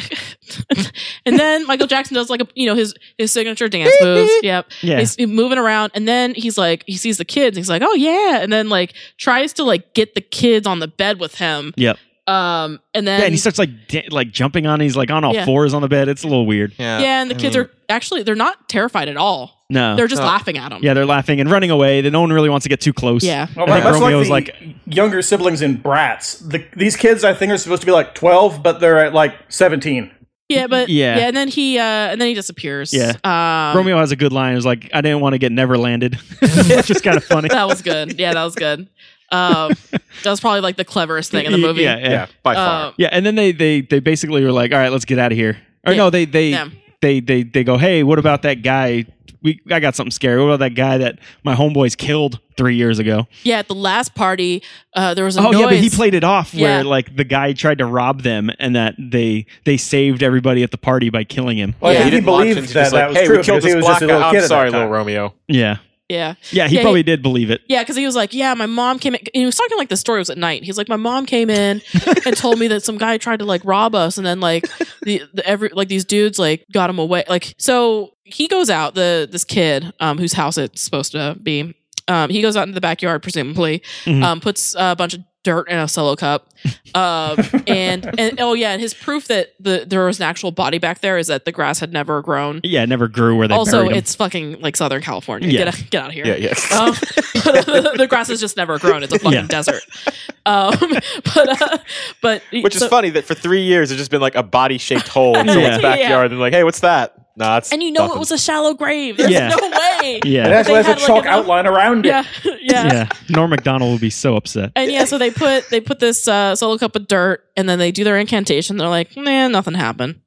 And then Michael Jackson does like a you know his his signature dance moves. Yep. Yeah. He's moving around, and then he's like he sees the kids. And he's like, oh yeah, and then like tries to like get the kids on the bed with him. Yep. Um, and then Yeah, and he starts like da- like jumping on. He's like on all Yeah. fours on the bed. It's a little weird. Yeah, yeah, and the I kids mean, are actually they're not terrified at all. No, They're just No. laughing at him. yeah, they're laughing and running away. Then no one really wants to get too close. Yeah. Well, I think that's Romeo's like like, the younger siblings in Bratz. The, these kids, I think, are supposed to be like twelve, but they're at like seventeen. Yeah, but Yeah. yeah, and then he uh and then he disappears. Yeah. Um, Romeo has a good line. It was like, I didn't want to get never landed, which is kind of funny. that was good. Yeah, that was good. Um, that was probably like the cleverest thing in the movie. Yeah, yeah, yeah, by far. Um, yeah. And then they they they basically were like, all right, let's get out of here. Or Yeah. no, they they, Yeah. they they they go, hey, what about that guy? We I got something scary. What about that guy that my homeboys killed three years ago? yeah, at the last party, uh, there was a Oh noise. yeah, but he played it off where Yeah. like the guy tried to rob them, and that they they saved everybody at the party by killing him. Well, Yeah. I think he didn't launch believed into that just that like, was hey, true we killed because he this was black just a little guy. kid I'm at sorry, that little time. Romeo. Yeah, Yeah. yeah. He Yeah, probably he- did believe it. Yeah, because he was like, yeah, my mom came in. And he was talking like the story was at night. He's like, my mom came in and told me that some guy tried to like rob us, and then like the, the every like these dudes like got him away. Like so, he goes out. The this kid, um, whose house it's supposed to be, um, he goes out into the backyard, presumably, Mhm. um, puts a bunch of dirt in a solo cup, um, and and oh yeah, and his proof that the there was an actual body back there is that the grass had never grown. Yeah, it never grew where they Also, buried him. it's fucking like Southern California. Yeah. Get out, get out of here. Yeah, yeah. Um, the grass has just never grown. It's a fucking Yeah. desert. Um, but uh, but Which is so- funny that for three years there's just been like a body shaped hole in someone's Yeah. backyard. And like, hey, what's that? Nah, it's And you know nothing. it was a shallow grave. There's Yeah. no way. yeah, It actually They has a had, like, chalk enough- outline around it. Yeah, yeah. yeah. Norm Macdonald will be so upset. And yeah, so they put they put this uh, solo cup of dirt, and then they do their incantation. They're like, nah, nothing happened.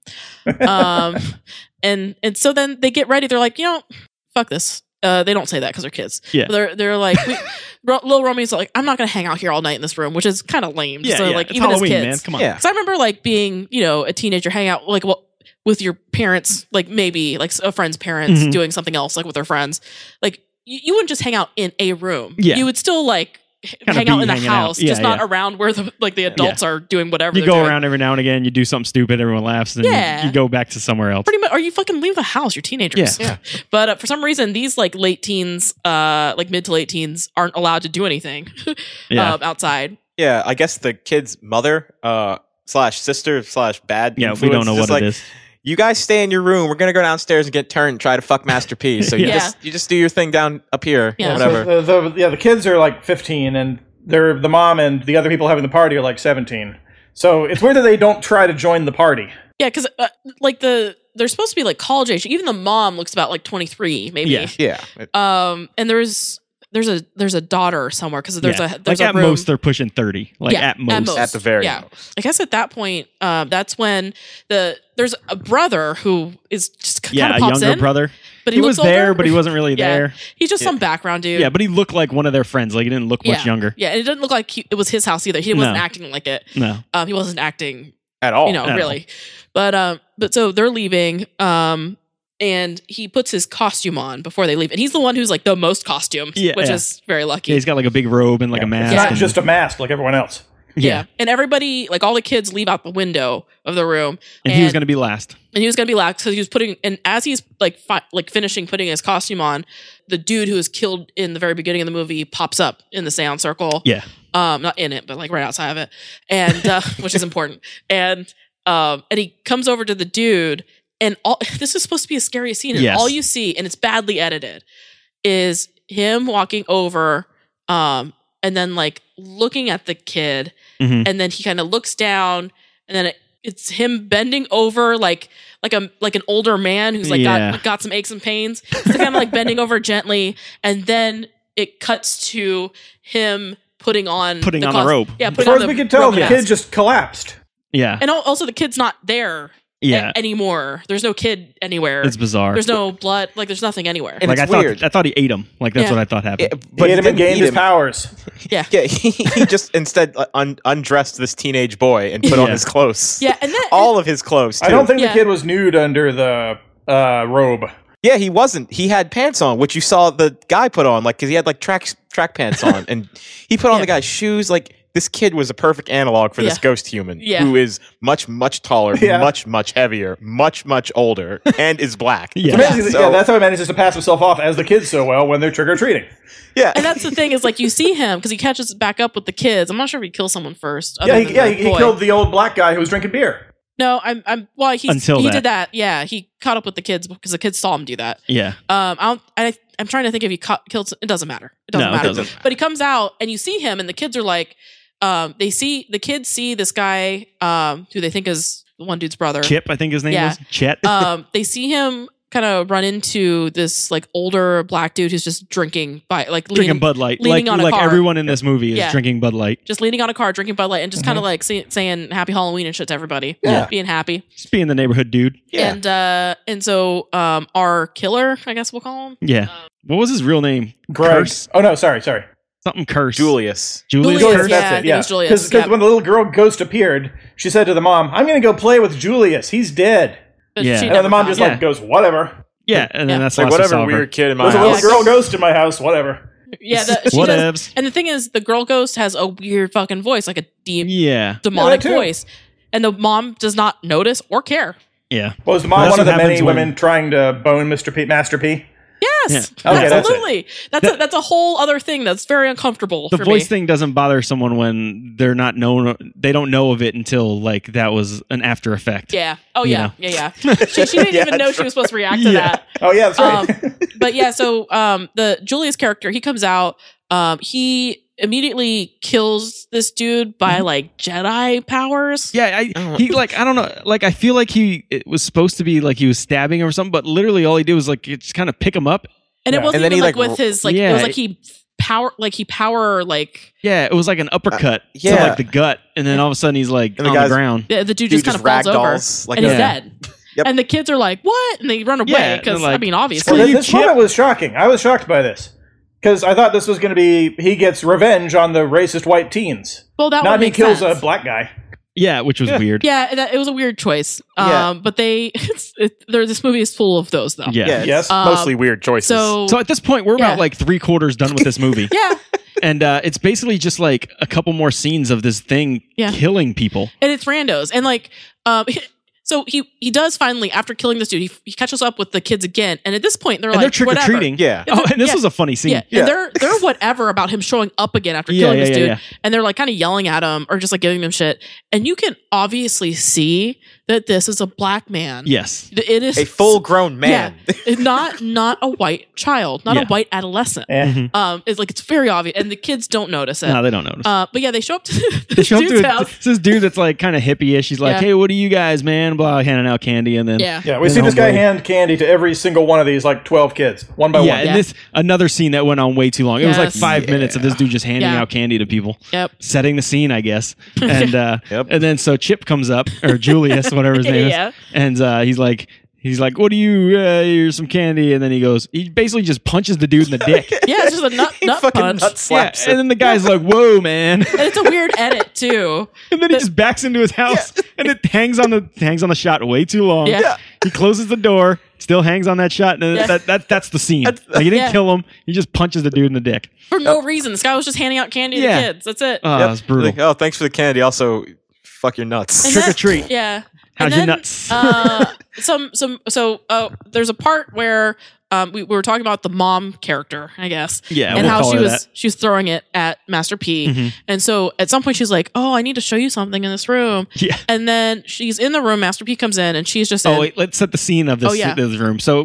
Um, and and so then they get ready. They're like, you know, fuck this. Uh, they don't say that because they're kids. Yeah. But they're they're like, we, Ro- little Romy's like, I'm not gonna hang out here all night in this room, which is kind of lame. Yeah, so yeah. like It's even Halloween, as kids, man. Come on. Yeah. Because I remember like being, you know, a teenager hanging out like well with your parents, like maybe like a friend's parents Mhm. doing something else, like with their friends. Like you, you wouldn't just hang out in a room. Yeah. You would still like h- Kinda hang out be in the hanging out. house, Yeah, just not yeah. around where the like the adults are doing whatever. You they're go doing. around every now and again. You do something stupid. Everyone laughs, and Yeah. you go back to somewhere else. Pretty much, or you fucking leave the house. You're teenagers. Yeah. But uh, for some reason, these like late teens, uh, like mid to late teens, aren't allowed to do anything Yeah. um, outside. Yeah, I guess the kid's mother uh, slash sister slash bad. Yeah, we influence don't know is what just it like, is. You guys stay in your room. We're gonna go downstairs and get turned and try to fuck Master P. So you Yeah. just you just do your thing down up here. Yeah. Whatever. So the, the, yeah, the kids are like fifteen, and they're the mom and the other people having the party are like seventeen. So it's weird that they don't try to join the party. Yeah, because uh, like the they're supposed to be like college age. Even the mom looks about like twenty-three, maybe. Yeah. yeah. It- Um, and there's there's a there's a daughter somewhere because there's Yeah. a there's like a at room. most they're pushing thirty. Like Yeah, at most. At the very yeah. most. I guess at that point, um, that's when the there's a brother who is just kind Yeah, of a pops younger in, brother. but He, he, was looks there, older. but he wasn't really Yeah. there. He's just Yeah. some background dude. Yeah, but he looked like one of their friends. Like he didn't look much yeah. younger. Yeah, and it didn't look like he, it was his house either. He wasn't No. acting like it. No. Um, he wasn't acting, At all. you know, at really. But um, but so they're leaving. Um, and he puts his costume on before they leave, and he's the one who's like the most costumed, Yeah, which yeah. is very lucky. Yeah, he's got like a big robe and like a It's mask. not and- just a mask like everyone else. yeah. And everybody, like all the kids, leave out the window of the room, and he was going to be last. and he was gonna be lax because he was putting, and as he's like fi- like finishing putting his costume on, the dude who was killed in the very beginning of the movie pops up in the seance circle. Yeah. Um, not in it, but like right outside of it, and uh, which is important. And um, and he comes over to the dude, and all this is supposed to be a scary scene, and Yes. all you see, and it's badly edited, is him walking over, um, and then like looking at the kid, Mhm. and then he kind of looks down, and then it, it's him bending over like like a like an older man who's like Yeah. got got some aches and pains. So kind of like bending over gently, and then it cuts to him putting on Putting on the cos- robe. Yeah, As putting far on as the we can tell, robe the mask. kid just collapsed. Yeah. and al- also the kid's not there Yeah. a- anymore. There's no kid anywhere. It's bizarre. There's no blood. Like there's nothing anywhere. And like I it's thought, weird. I thought he ate him. Like that's Yeah. what I thought happened. Yeah, But he he him and didn't gained eat his him. powers. yeah. Yeah, he, he just instead uh, un- undressed this teenage boy and put on Yeah. his clothes. Yeah, and then all of his clothes. Too. I don't think Yeah. the kid was nude under the uh, robe. Yeah, he wasn't. He had pants on, which you saw the guy put on, like because he had like track track pants on, and he put on Yeah. the guy's shoes. Like this kid was a perfect analog for this Yeah. ghost human Yeah. who is much, much taller, Yeah. much, much heavier, much, much older, and is black. Yeah. It's amazing that- So- yeah, that's how he manages to pass himself off as the kid so well when they're trick or treating. Yeah. And that's the thing is like you see him because he catches back up with the kids. I'm not sure if he kills someone first. other Yeah, he, than yeah, the he, he boy. killed the old black guy who was drinking beer. No, I'm. I'm. Well, he's, Until he that. did that. Yeah, he caught up with the kids because the kids saw him do that. Yeah. Um, I don't. I, I'm trying to think if he caught, killed. It doesn't matter. It doesn't No, it matter. doesn't. But he comes out and you see him, and the kids are like, um, they see the kids see this guy, um, who they think is the one dude's brother. Chip, I think his name Yeah. was Chet. Um, they see him kind of run into this like older black dude who's just drinking by like drinking leaning, Bud Light. leaning Like on a like car. everyone in this movie is Yeah. drinking Bud Light. just leaning on a car, drinking Bud Light, and just kind Mm-hmm. of like say, saying Happy Halloween and shit to everybody. Yeah. being happy. Just being the neighborhood dude. Yeah. And uh, and so um, our killer, I guess we'll call him. Yeah. What was his real name? Greg. Curse? Oh, no, sorry, sorry. Something Curse. Julius. Julius, Julius, Curse? yeah. I That's it, think yeah. it was Julius, Because yeah. when the little girl ghost appeared, she said to the mom, I'm going to go play with Julius. He's dead. But Yeah. she And then the mom never just found like Yeah. goes, whatever. Yeah, and then Yeah. that's Like, the last we whatever saw of her. weird kid in my There's a house. little girl ghost in my house, whatever. it. Yeah, the, she does. Whatevs. And the thing is, the girl ghost has a weird fucking voice, like a deep Yeah. demonic Yeah, that too. voice, and the mom does not notice or care. Yeah. Was the mom That's one of the what many happens when- women trying to bone Mister P, Master P? Yes, Yeah. Okay, that's it. absolutely. That's a, that's a whole other thing that's very uncomfortable The for voice me. thing doesn't bother someone when they're not known. They don't know of it until like that was an after effect. Yeah. Oh You yeah. know. Yeah. Yeah. She, she didn't Yeah, even know that's she was supposed to react to Yeah. that. Oh, yeah, that's right. Um, but yeah, so um, the Julius character, he comes out. Um, he immediately kills this dude by Mm-hmm. like Jedi powers. Yeah, I, Oh. he like I don't know, like I feel like he it was supposed to be like he was stabbing him or something, but literally all he did was like just kind of pick him up. And Yeah. it wasn't And then even he, like, like, with his like it yeah. was like he power like he power like Yeah, it was like an uppercut to yeah. like the gut, and then all of a sudden he's like And the on the guy's- ground. the, the dude Dude just kind just of falls over ragdolls like and he's a- dead. Yep. And the kids are like, "What?" And they run Yeah, away they're because I like, mean, Well, obviously, Screw you, this Chip. moment was shocking. I was shocked by this. Because I thought this was going to be he gets revenge on the racist white teens. well, that Not would he make kills sense. a black guy. Yeah, which was weird. Yeah, that, it was a weird choice. Yeah. Um, but they, it's, it, there, this movie is full of those, though. Yeah. Yeah, it's Yes. Um, mostly weird choices. So, So at this point, we're Yeah. about like three quarters done with this movie, yeah, and uh, it's basically just like a couple more scenes of this thing Yeah. killing people. and it's randos, and like, um, so he he does finally after killing this dude, he, he catches up with the kids again, and at this point they're And like, they're trick or whatever. treating. yeah. Oh, and this Yeah. was a funny scene. Yeah, Yeah. and they're they're whatever about him showing up again after Yeah, killing yeah, this yeah, dude, yeah. and they're like kind of yelling at him or just like giving them shit, and you can obviously see that this is a black man. Yes. It is A full grown man. Yeah, not not a white child, not Yeah. a white adolescent. Eh. Mhm. Um, it's like it's very obvious, and the kids don't notice it. No, they don't notice. Uh, but yeah, they show up to they this show up dude's to house. it's this dude that's like kind of hippie-ish. He's like, Yeah. "Hey, what are you guys, man?" Blah, handing out candy, and then Yeah, Yeah, we And see this guy homeboy- hand candy to every single one of these, like twelve kids, one by yeah, one. and Yeah. this another scene that went on way too long. It was like Yes. five minutes of this dude just handing Yeah. out candy to people, Yep. setting the scene, I guess. And uh, Yep. and then so Chip comes up, or Julius, whatever his name Yeah. is, and uh, he's like. He's like, "What do you? Uh, here's some candy," and then he goes. He basically just punches the dude in the dick. Yeah, it's just a nut He nut fucking punch, nut Yeah, slaps and him. then the guy's like, "Whoa, man!" and it's a weird edit too. And then he just backs into his house, and it hangs on the hangs on the shot way too long. Yeah. Yeah. He closes the door, still hangs on that shot, and then Yeah. that, that that's the scene. Like he didn't Yeah. kill him; he just punches the dude in the dick. For no reason. This guy was just handing out candy Yeah. to kids. That's it. Oh, Yep. that's brutal. Like, oh, thanks for the candy. Also, fuck your nuts. And trick or then- treat. Yeah. How's And your then, nuts? uh, some some so uh, there's a part where um, we, we were talking about the mom character, I guess. Yeah, and we'll how call she her was that. she was throwing it at Master P. Mhm. And so at some point she's like, "Oh, I need to show you something in this room." Yeah. And then she's in the room. Master P comes in, and she's just Oh in, wait, let's set the scene of this, Oh, yeah. this room. So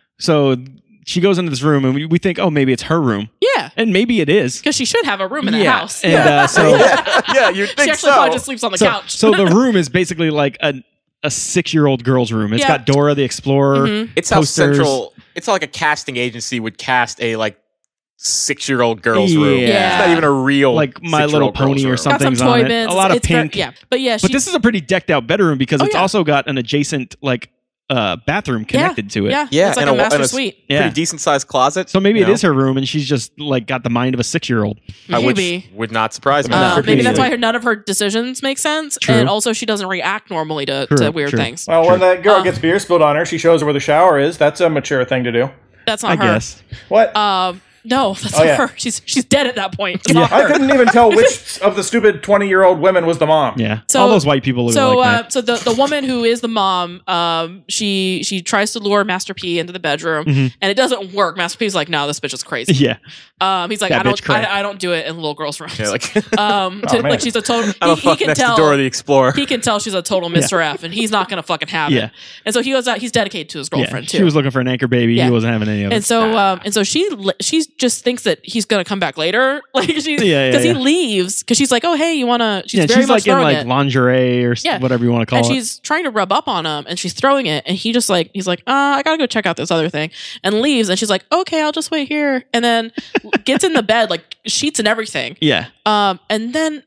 so she goes into this room, and we, we think, oh, maybe it's her room, yeah, and maybe it is. because she should have a room in that yeah. house. And uh, so yeah, yeah, you'd she think actually so. probably just sleeps on the so, couch. so the room is basically like a a six year old girl's room. It's Yeah. got Dora the Explorer. Mhm. It's how posters. central. It's how like a casting agency would cast a like six-year-old girl's room. Yeah. It's not even a real Like My Little six-year-old girl's Pony or room. something. got some something's on toy it. bins. A lot of It's very- pink. yeah, but yeah, she, But this is a pretty decked out bedroom because Oh, it's yeah. also got an adjacent like uh, bathroom connected to it. Yeah, Yeah, it's like and a, a wa- master and a s- suite. Yeah. Pretty decent-sized closet. So maybe you it know? is her room, and she's just like got the mind of a six year old. Uh, which Maybe. would not surprise me. Uh, for maybe that's easily. why her, none of her decisions make sense, True. and also she doesn't react normally to, True, to weird true. things. Well, when that girl Um, gets beer spilled on her, she shows her where the shower is. That's a mature thing to do. That's not I her. guess. What? Um, No, that's Oh, not yeah. her. She's she's dead at that point. It's I not her. couldn't even tell which of the stupid twenty-year-old women was the mom. Yeah, So- all those white people look So, like uh, that. so the, the woman who is the mom, um, she she tries to lure Master P into the bedroom, Mhm. and it doesn't work. Master P's like, "No, this bitch is crazy." Yeah, Um, he's like, That "I don't, bitch cray. I, I don't do it in little girls' rooms." Yeah, like um, Oh, to- man. like she's a total. I'm He, a he fuck can next tell. to Dora the Explorer. He can tell she's a total Mister F, and he's not gonna fucking have Yeah. it. And so he goes out. He's dedicated to his yeah. girlfriend too. She was looking for an anchor baby. Yeah. He wasn't having any of it. And so, um, and so she li- she just thinks that he's gonna come back later, like she's because Yeah, yeah, he yeah. leaves because she's like, oh hey, you wanna? She's yeah, very she's much like in throwing like it, lingerie or s- Yeah. whatever you want to call and it. she's trying to rub up on him, and she's throwing it, and he just like he's like, uh, I gotta go check out this other thing, and leaves, and she's like, okay, I'll just wait here, and then gets in the bed like sheets and everything, yeah. um, and then.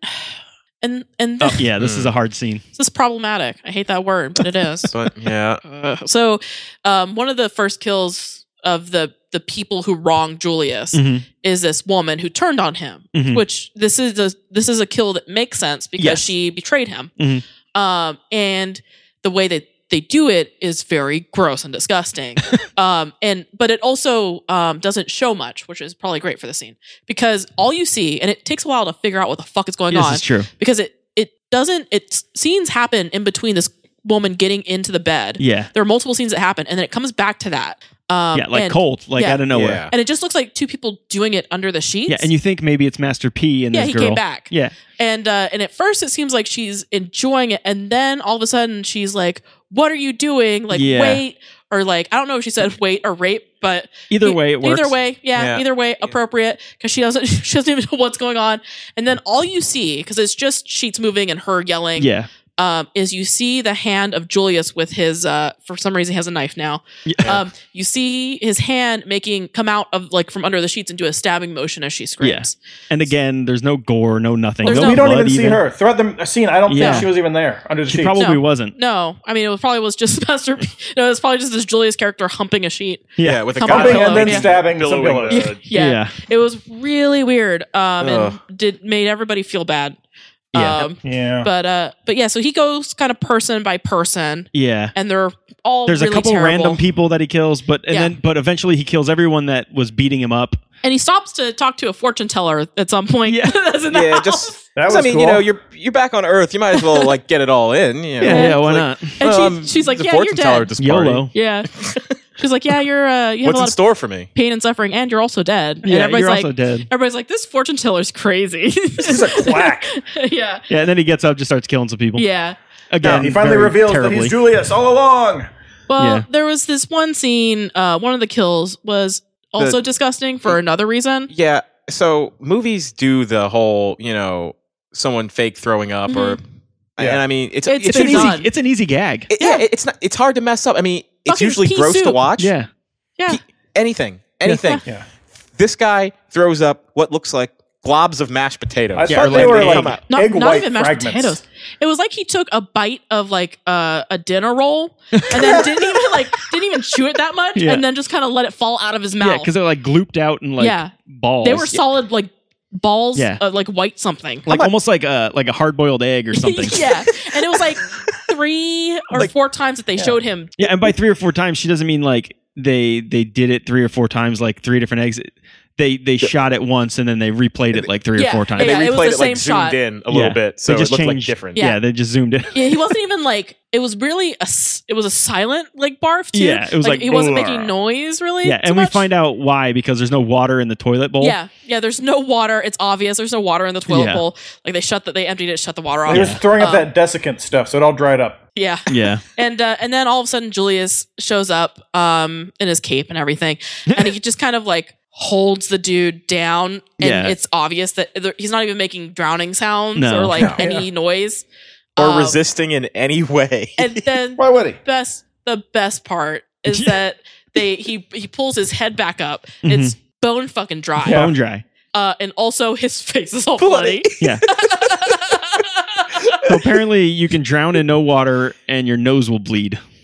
And and Oh, yeah. This is a hard scene. this is problematic. I hate that word, but it is. But yeah, Uh, so, um, one of the first kills of the the people who wronged Julius Mhm. is this woman who turned on him. Mhm. Which this is a this is a kill that makes sense because Yes. she betrayed him. Mhm. Um, and the way that they do it is very gross and disgusting. um, and but it also um, doesn't show much, which is probably great for the scene because all you see, and it takes a while to figure out what the fuck is going This on is true. because it it doesn't it scenes happen in between this woman getting into the bed. Yeah. There are multiple scenes that happen, and then it comes back to that. Um, Yeah. Like and, cold, like yeah. out of nowhere. Yeah. and it just looks like two people doing it under the sheets. Yeah. And you think maybe it's Master P and Yeah, this he girl. came back. Yeah. and uh, and at first it seems like she's enjoying it, and then all of a sudden she's like, "What are you doing? Like, Yeah. wait." Or like, I don't know if she said wait or rape, but Either e- way, it works. Either way, yeah, Yeah. either way, appropriate because she doesn't, she doesn't even know what's going on. And then all you see, because it's just sheets moving and her yelling, Yeah. um, is you see the hand of Julius with his, uh, for some reason he has a knife now. Yeah. Um, you see his hand making come out of like from under the sheets and do a stabbing motion as she screams. And again, there's no gore, no nothing. There's no no- we don't blood even see her throughout the scene. I don't Yeah. think she was even there under the She sheets. probably No. wasn't. No, I mean it was probably was just Master. P- no, it was probably just this Julius character humping a sheet. yeah, with a Come guy on, Humping pillow, and then yeah. stabbing some billowing pillows. the- Yeah. Yeah. It was really weird. Um, Ugh. and did made everybody feel bad. Yeah. Um, Yeah. but uh, but yeah, so he goes kind of person by person, Yeah. and they're all There's really a couple terrible. random people that he kills, but and Yeah. then but eventually he kills everyone that was beating him up. and he stops to talk to a fortune teller at some point. Yeah. That's in the yeah, house. just. That 'cause, was I mean, cool. you know, you're you're back on Earth. You might as well like get it all in. You know? Yeah, yeah, why Like, not? and um, she, she's like, the "Yeah, you're fortune teller dead." at this party. YOLO. Yeah, she's like, "Yeah, you're uh, you have What's a in lot of store for me? pain and suffering, and you're also dead." And Yeah, everybody's you're like, also dead. Everybody's like, "This fortune teller's crazy." He's a quack. yeah, Yeah, and then he gets up, just starts killing some people. yeah. Again, he finally very reveals terribly. that he's Julius all along. Well, Yeah. there was this one scene. Uh, one of the kills was also The- disgusting for another reason. Yeah. So movies do the whole, you know, someone fake throwing up, or, Yeah. and I mean, it's It's it's, It's an been easy. done. easy. It's an easy gag. It, yeah, it's not. It's hard to mess up. I mean, it's Fucking usually pea gross to soup. watch. Yeah. Yeah, Pe- anything, anything. Yeah. This guy throws up what looks like globs of mashed potatoes. I Yeah, thought or they like were egg. like Come out. not, egg not white even mashed fragments. potatoes. It was like he took a bite of like uh, a dinner roll and then didn't even like didn't even chew it that much, Yeah. and then just kind of let it fall out of his Yeah, mouth. because they're like glooped out and like Yeah. balls. they were solid like balls, Yeah. of like white something. like almost like a like a hard boiled egg or something. yeah, and it was like three or Like- four times that they showed him. Yeah, and by three or four times, she doesn't mean like they they did it three or four times, like three different eggs. They they shot it once and then they replayed it like three Yeah, or four times. And yeah, they it was replayed the it, like same zoomed shot. in a Yeah. little bit, so They it just looked like changed- different. Yeah. Yeah. they just zoomed in. Yeah, he wasn't even like it was really a s- it was a silent like barf too. Yeah, it was like, he wasn't "Blah." making noise really. Yeah, too and we much. find out why because there's no water in the toilet bowl. Yeah, yeah. There's no water. It's obvious. There's no water in the toilet Yeah. bowl. Like they shut that. They emptied it. Shut the water off. He was throwing up Um, that desiccant stuff, so it all dried up. Yeah. yeah. And uh, and then all of a sudden Julius shows up um in his cape and everything, and he just kind of like holds the dude down, and Yeah. it's obvious that there- he's not even making drowning sounds No. or like No. any Yeah. noise Or Um, resisting in any way. And then Why would he? best the best part is Yeah. that they he he pulls his head back up. It's bone fucking dry. Yeah. Bone dry. Uh, and also his face is all Bloody. bloody. Yeah. So apparently you can drown in no water and your nose will bleed.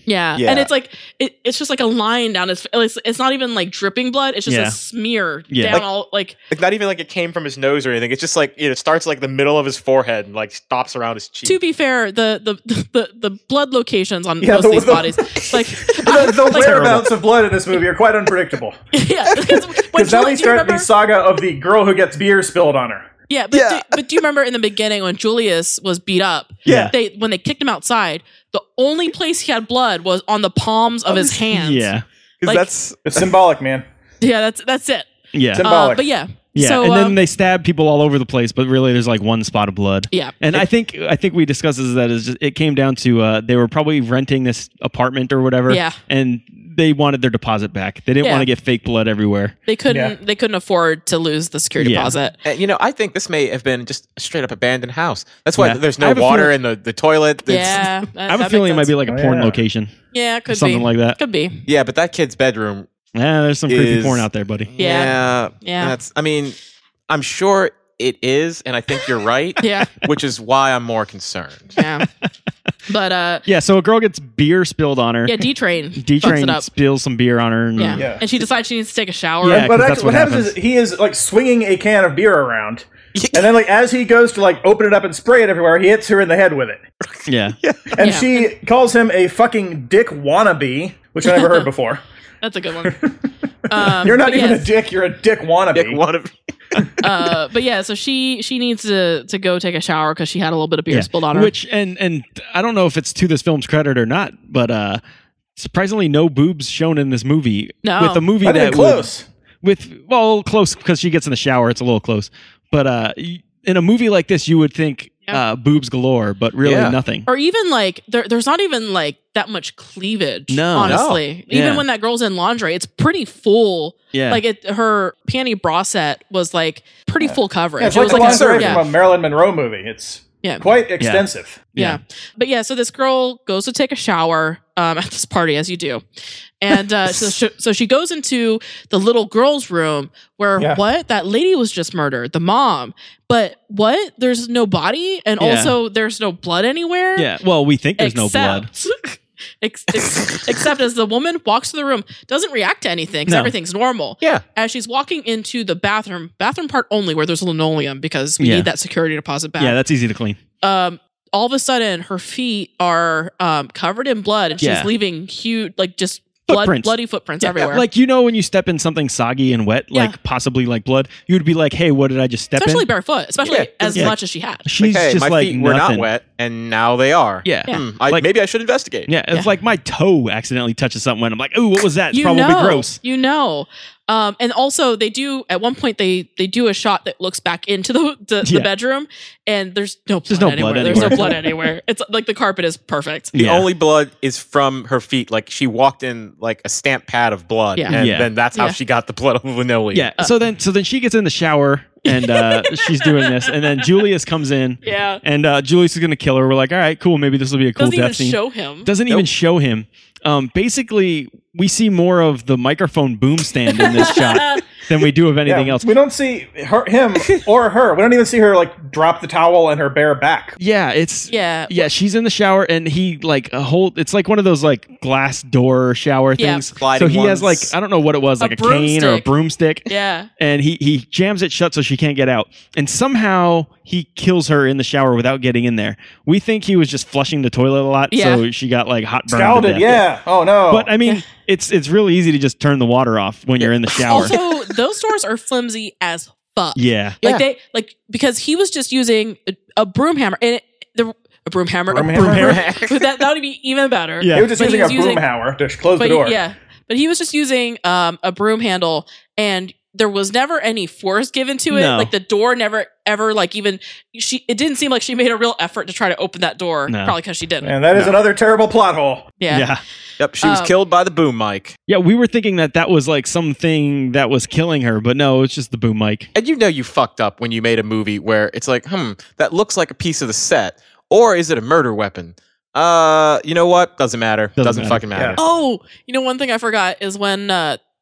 Yeah. Yeah. And it's like, it, it's just like a line down his, it's, it's not even like dripping blood. It's just Yeah. a smear Yeah. down Like- all, like, Like not even like it came from his nose or anything. It's just like you know, it starts like the middle of his forehead and like stops around his cheek. to be fair, the, the, the, the blood locations on Yeah, most the- of these the- bodies, like, The, the like- whereabouts of blood in this movie are quite unpredictable. yeah. Because when Because now Julie- we do you start remember- the saga of the girl who gets beer spilled on her. Yeah, but, Yeah. Do, but do you remember in the beginning when Julius was beat up? Yeah. They when they kicked him outside, the only place he had blood was on the palms of his hands. Yeah. Because like- that's It's symbolic, man. yeah, that's that's it. Yeah. Sim- Uh, Symbolic. but yeah, Yeah, So, and then um, they stab people all over the place, but really there's like one spot of blood. yeah, And I think I think we discussed this that is just, it came down to uh, they were probably renting this apartment or whatever. Yeah. And they wanted their deposit back. They didn't Yeah. want to get fake blood everywhere. they couldn't Yeah. they couldn't afford to lose the security Yeah. deposit. And, you know, I think this may have been just a straight up abandoned house. That's why Yeah. there's I no have a water feeling- in the, the toilet. It's- Yeah, I have a feeling it might be like a Oh, porn yeah. location. yeah, could something be like that. Could be. Yeah, but that kid's bedroom. Yeah, there's some creepy Is- porn out there, buddy. Yeah. Yeah. Yeah. That's, I mean, I'm sure it is, and I think you're right, Yeah, which is why I'm more concerned. yeah. But uh, Yeah, so a girl gets beer spilled on her. yeah, D Train D fucks it Train up. spills some beer on her. And Yeah. Yeah. and she decides she needs to take a shower. Yeah. But 'cause actually, that's what, what happens, happens. is he is like swinging a can of beer around, and then like as he goes to like open it up and spray it everywhere, he hits her in the head with it, Yeah. and Yeah. she calls him a fucking dick wannabe, which I never heard before. That's a good one. Um, You're not but even yes. a dick; you're a dick wannabe. Dick, one of uh, but yeah, so she she needs to to go take a shower because she had a little bit of beer Yeah. spilled on her. Which and and I don't know if it's to this film's credit or not, but uh surprisingly no boobs shown in this movie. No. With a movie Not that even would- close. with well close because she gets in the shower, it's a little close. But uh y- in a movie like this you would think Yeah. uh boobs galore, but really Yeah. nothing. or even like there, there's not even like that much cleavage. No. honestly, No. even Yeah. when that girl's in lingerie, it's pretty full. Yeah. Like it, her panty bra set was like pretty full coverage. Yeah, it's it like was the like a, lingerie yeah, from a Marilyn Monroe movie. It's Yeah. quite extensive. yeah. But yeah, so this girl goes to take a shower um, at this party, as you do, and uh, so she, so she goes into the little girl's room where Yeah. what that lady was just murdered, the mom. But what? There's no body, and Yeah. also there's no blood anywhere. Yeah. Well, we think there's no blood. Except- ex- ex- except as the woman walks to the room, doesn't react to anything because No. everything's normal. Yeah. As she's walking into the bathroom, bathroom part only where there's linoleum because we Yeah. need that security deposit back. Yeah, that's easy to clean. um, all of a sudden, her feet are um, covered in blood, and she's Yeah. leaving huge, like just blood, Footprints. bloody footprints Yeah, everywhere. like you know when you step in something soggy and wet, Yeah. like possibly like blood, you would be like, "Hey, what did I just step especially in?" barefoot, especially Yeah, as yeah. much as she had. She's hey, just my like feet were nothing. not wet, and now they are. Yeah. Yeah. Hmm, I, Like- maybe I should investigate. Yeah, it's Yeah. like my toe accidentally touches something when I'm like, "Ooh, what was that?" It's You probably know, gross. You know. Um, and also they do at one point they they do a shot that looks back into the the, Yeah. the bedroom, and there's no blood There's no anywhere. blood There's no anywhere. blood anywhere. It's like the carpet is perfect. The Yeah. only blood is from her feet. Like she walked in like a stamp pad of blood, Yeah. and Yeah. then that's how Yeah. she got the blood on the linoleum. Yeah. So then, so then she gets in the shower and uh, she's doing this, and then Julius comes in, Yeah. and uh, Julius is gonna kill her. We're like, all right, cool, maybe this will be a cool Doesn't even death scene. show him. Doesn't even Nope. show him. Um, basically, we see more of the microphone boom stand in this shot than we do of anything Yeah, else. we don't see her, him or her. We don't even see her like drop the towel and her bare back. Yeah, it's Yeah. yeah. She's in the shower, and he like a whole. It's like one of those like glass door shower Yeah. things. Sliding so he has like ones. I don't know what it was, A like a, cane or a broomstick. broomstick. Yeah. And he he jams it shut so she can't get out. And somehow he kills her in the shower without getting in there. We think he was just flushing the toilet a lot, Yeah. so she got like hot burn. to Scalded, death. yeah. Oh no. But I mean, it's it's really easy to just turn the water off when you're in the shower. Also, those doors are flimsy as fuck. yeah. Like Yeah. they like because he was just using a, a broom hammer and it, the a broom hammer. Broom a hammer? that that would be even better. Yeah. he was just But using he a was broom using- hammer to close But the door. yeah, but he was just using um a broom handle, and there was never any force given to it. No. Like the door never ever like even she. It didn't seem like she made a real effort to try to open that door. No. Probably because she didn't. And that is another terrible plot hole. Yeah. Yeah. Yep, she was Um, killed by the boom mic. Yeah, we were thinking that that was like something that was killing her, but no, it's just the boom mic. And you know you fucked up when you made a movie where it's like, hmm, that looks like a piece of the set. Or is it a murder weapon? Uh, you know what? Doesn't matter. Doesn't Doesn't, matter. fucking matter. Yeah. Oh, you know, one thing I forgot is when uh,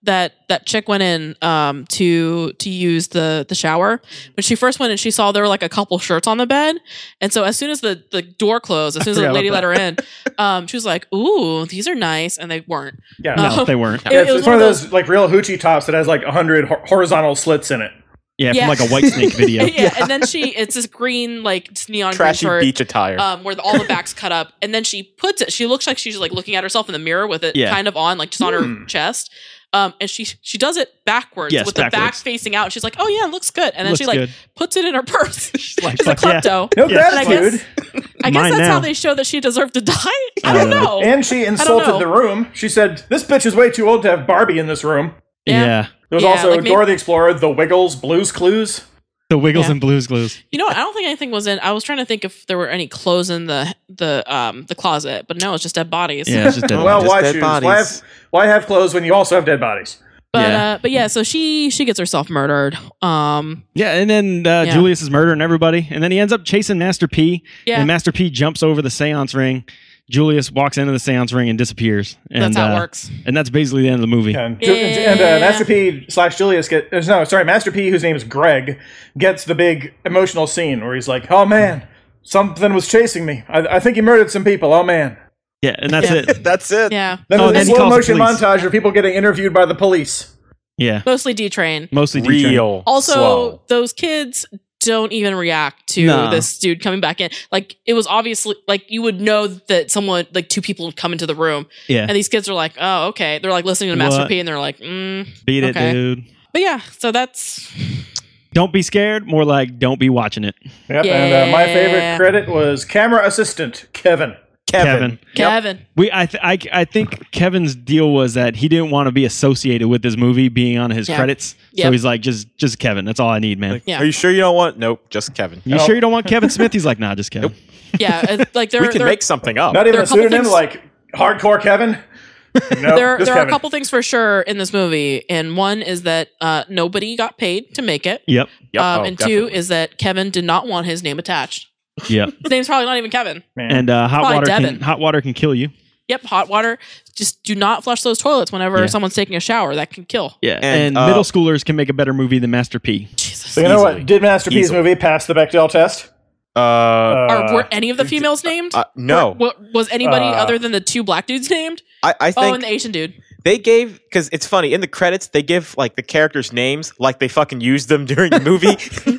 that that chick went in um to to use the the shower. When she first went in, she saw there were like a couple shirts on the bed, and so as soon as the the door closed, as soon as the lady let her in, um she was like, "Ooh, these are nice," and they weren't. Yeah, No, Um, they weren't. It, Yeah, it it's, was it's one of those like real hoochie tops that has like a hundred ho- horizontal slits in it. Yeah, Yeah. from like a White Snake video. yeah, and then she it's this green like neon Trashy green shirt, beach attire. um, where the, all the back's cut up, and then she puts it. She looks like she's like looking at herself in the mirror with it Yeah. kind of on, like just on Hmm. her chest. Um, and she she does it backwards Yes, with the back backwards. facing out. She's like, "Oh yeah, it looks good," and then Looks she like good. puts it in her purse. like, She's a fuck yeah. klepto. No Yes. And I gratitude. guess I guess Mine that's now. how they show that she deserved to die. I I don't don't know. And she insulted know. the room. She said, "This bitch is way too old to have Barbie in this room." Yeah. Yeah. There was Yeah, also like maybe- Dora the Explorer, The Wiggles, Blue's Clues. The Wiggles Yeah. and Blues Glues. You know what? I don't think anything was in. I was trying to think if there were any clothes in the the um the closet, but no, it's just dead bodies. Yeah, it's just dead. Well, just why dead choose? bodies. Why have, why have clothes when you also have dead bodies? But Yeah. uh, but yeah, so she she gets herself murdered. Um, Yeah, and then uh, Yeah. Julius is murdering everybody, and then he ends up chasing Master P. Yeah. And Master P jumps over the seance ring. Julius walks into the seance ring and disappears. And, that's how uh, it works. And that's basically the end of the movie. And, Ju- and uh, Yeah. Master P slash Julius get uh, no, sorry, Master P, whose name is Greg, gets the big emotional scene where he's like, "Oh man, something was chasing me. I, I think he murdered some people. Oh man." Yeah, and that's Yeah. it. That's it. Yeah, Then Oh, there's then a he slow calls the motion police. montage of people getting interviewed by the police. Yeah, mostly D Train. mostly D-Train. Real. Also, slow. those kids don't even react to Nah. this dude coming back in. Like it was obviously like you would know that someone like two people would come into the room, Yeah, and these kids are like, "Oh, okay." They're like listening to Master What? P, and they're like, mm. beat it, okay. dude. But yeah, so that's Don't be scared. More like don't be watching it. Yep. And uh, my Yeah. favorite credit was camera assistant Kevin. Kevin. Kevin. Kevin. We, I, th- I, I think Kevin's deal was that he didn't want to be associated with this movie being on his Yeah. credits. So Yep. he's like, just, just Kevin. That's all I need, man. Yeah. Are you sure you don't want? Nope, just Kevin. You No. sure you don't want Kevin Smith? He's like, nah, just Kevin. Yeah, it's like there, we can there, make something up. Not even There are a a couple pseudonym things- like Hardcore Kevin. No, there, just there are a Kevin. couple things for sure in this movie, and one is that uh, nobody got paid to make it, Yep. Yep. um, Oh, and two definitely. is that Kevin did not want his name attached. Yep. His name's probably not even Kevin. Man. And uh, hot Probably water Devin. can hot water can kill you. Yep, hot water. Just do not flush those toilets whenever Yeah. someone's taking a shower. That can kill. Yeah. And, And, uh, middle schoolers can make a better movie than Master P. Jesus. so you know easily. what? Did Master P's Easily. movie pass the Bechdel test? uh, Uh, Or were any of the females named? uh, no. Were- was anybody Uh, other than the two black dudes named? I, I Oh, think and the Asian dude. they gave because it's funny in the credits they give like the characters' names like they fucking used them during the movie.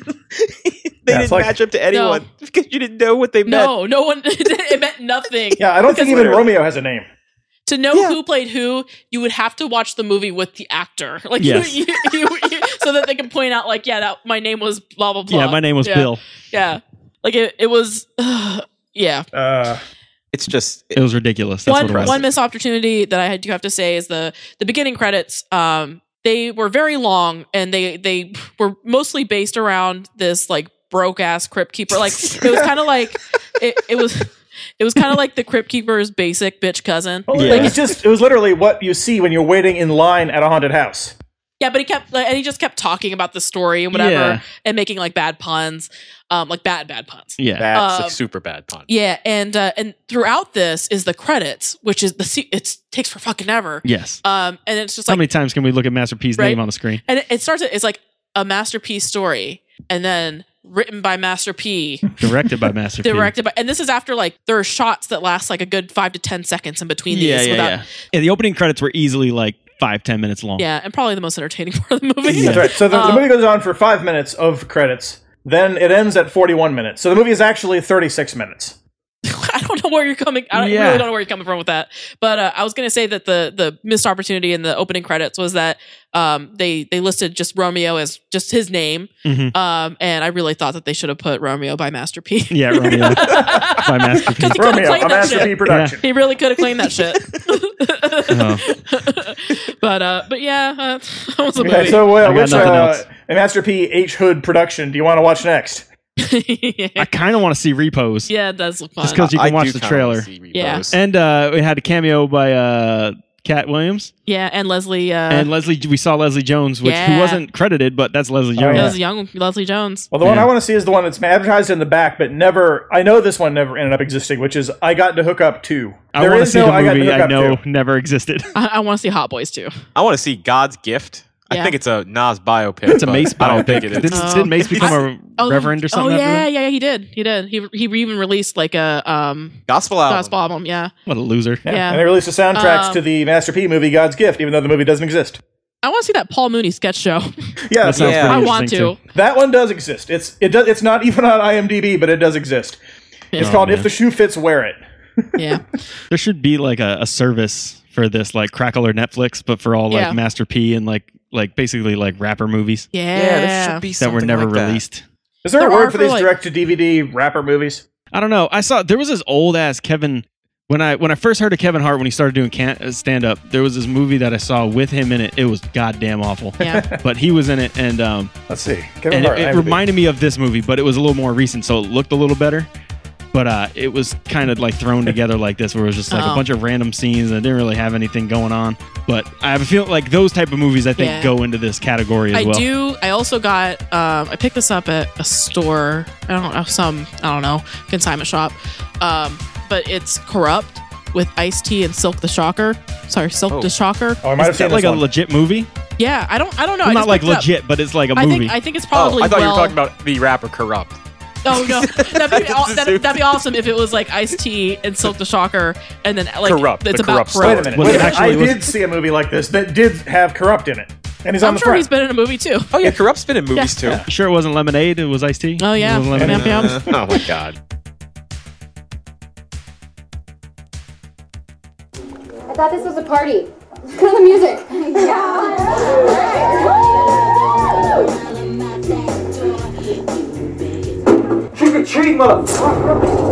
They Yeah, didn't it's like- match up to anyone because you didn't know what they meant. No, no one. It meant nothing. Yeah, I don't think Because even Romeo has a name. to know Yeah. who played who, you would have to watch the movie with the actor, like Yes. you, you, you, you- so that they can point out, like, yeah, that my name was blah blah blah. Yeah, my name was yeah. Bill. Yeah, like it, it was. yeah, Uh, It's just It was ridiculous. That's one what it was. one missed opportunity that I do have to say is the the beginning credits. Um, they were very long, and they they were mostly based around this like broke ass crypt keeper. Like it was kind of like it, it was. It was kind of like the Crypt Keeper's basic bitch cousin. well, Yeah. It was just, it was literally what you see when you're waiting in line at a haunted house. Yeah, but he kept like, and he just kept talking about the story and whatever, Yeah. and making like bad puns, um, like bad bad puns. Yeah. that's Um, a super bad pun. Yeah, and uh, and throughout this is the credits, which is the se- it takes for fucking ever. Yes. Um, and it's just How like, many times can we look at Master P's Right. name on the screen? and it, it starts. It's like a masterpiece story, and then written by Master P, Directed by Master P. directed by, and this is after like there are shots that last like a good five to ten seconds in between these. Yeah, yeah, without, yeah. Yeah, the opening credits were easily like five, ten minutes long. yeah, and probably the most entertaining part of the movie. That's right. So the, the Um, movie goes on for five minutes of credits. Then it ends at forty-one minutes. So the movie is actually thirty-six minutes. I don't know where you're coming. I don't, Yeah. really don't know where you're coming from with that. But uh, I was going to say that the the missed opportunity in the opening credits was that um, they they listed just Romeo as just his name, Mhm. um, and I really thought that they should have put Romeo by Master P. Yeah, Romeo by Master P. 'Cause he could've Romeo, claimed a that Master shit. P production. He really could have claimed that shit. Oh. but uh, but yeah, uh, that was a movie. Okay, so uh, I got which nothing uh, else. a Master P H Hood production do you want to watch next? I kind of want to see Repose. yeah, it does look fun. Just 'cause you can I watch do the kinda trailer. wanna see Yeah. Repose. And uh, we had a cameo by uh, Cat Williams. Yeah, and Leslie. Uh, And Leslie, we saw Leslie Jones, which Yeah. who wasn't credited, but that's Leslie Oh, Jones. yeah. Leslie young Leslie Jones. Well, the one Yeah. I want to see is the one that's advertised in the back, but never. I know this one never ended up existing, which is I Got to Hook Up two. I There want to is see no the I Got to movie Hook I Up know two. never existed. I, I want to see Hot Boys too. I want to see God's Gift. I Yeah. think it's a Nas biopic. It's a but Mace I don't biopic. think it is. Didn't, Oh. didn't Mace become a Oh, reverend or something? Oh after yeah, that? yeah, yeah, he did. He did. He he even released like a um Gospel album. gospel album. Yeah. What a loser. Yeah. Yeah. And they released the soundtracks Um, to the Master P movie God's Gift, even though the movie doesn't exist. I want to see that Paul Mooney sketch show. Yeah, That sounds Yeah. pretty I want interesting, to. too. that one does exist. It's it does. It's not even on IMDb, but it does exist. It's Oh, called man. If the Shoe Fits, Wear It. Yeah. There should be like a, a service for this, like Crackle or Netflix, but for all like Yeah. Master P and like like basically like rapper movies Yeah. Yeah, there should be that were something never like that. released. Is there, There a word are for for, these like- direct to D V D rapper movies? I don't know. I saw there was this old ass Kevin when I when I first heard of Kevin Hart when he started doing can, stand up. There was this movie that I saw with him in it. It was goddamn awful. Yeah. But he was in it, and um, Let's see. Kevin and Hart, it, it IMDb. reminded me of this movie, but it was a little more recent, so it looked a little better. But uh, it was kind of like thrown together like this, where it was just like a Oh. bunch of random scenes and it didn't really have anything going on. But I have a feeling like those type of movies, I think, Yeah. go into this category as I well. do. I also got. Um, I picked this up at a store. I don't know some. I don't know consignment shop. Um, but it's Corrupt with Ice-T and Silk the Shocker. Sorry, Silk Oh. the Shocker. Oh, I might have Is seen that like this a one. legit movie? Yeah, I don't. I don't know. Well, I not just like picked it up. legit, but it's like a I movie. think. I think it's Oh, probably. I thought you well, were talking about the rapper Corrupt. Oh no, that'd be, aw- that'd, that'd be awesome if it was like Ice-T and Silk the Shocker, and then like Corrupt, it's the about Corrupt Corrupt. Wait a minute. Was Wait it a minute. actually- I was- did see a movie like this that did have Corrupt in it. And he's on I'm the sure front. he's been in a movie too. Oh yeah, Corrupt's been in movies Yeah. too. You sure it wasn't Lemonade? It was Ice T. Oh, yeah. It was Lemonade. Yum, yum. Uh, oh my god. I thought this was a party. Kill the music. Trick or treat, motherfucker.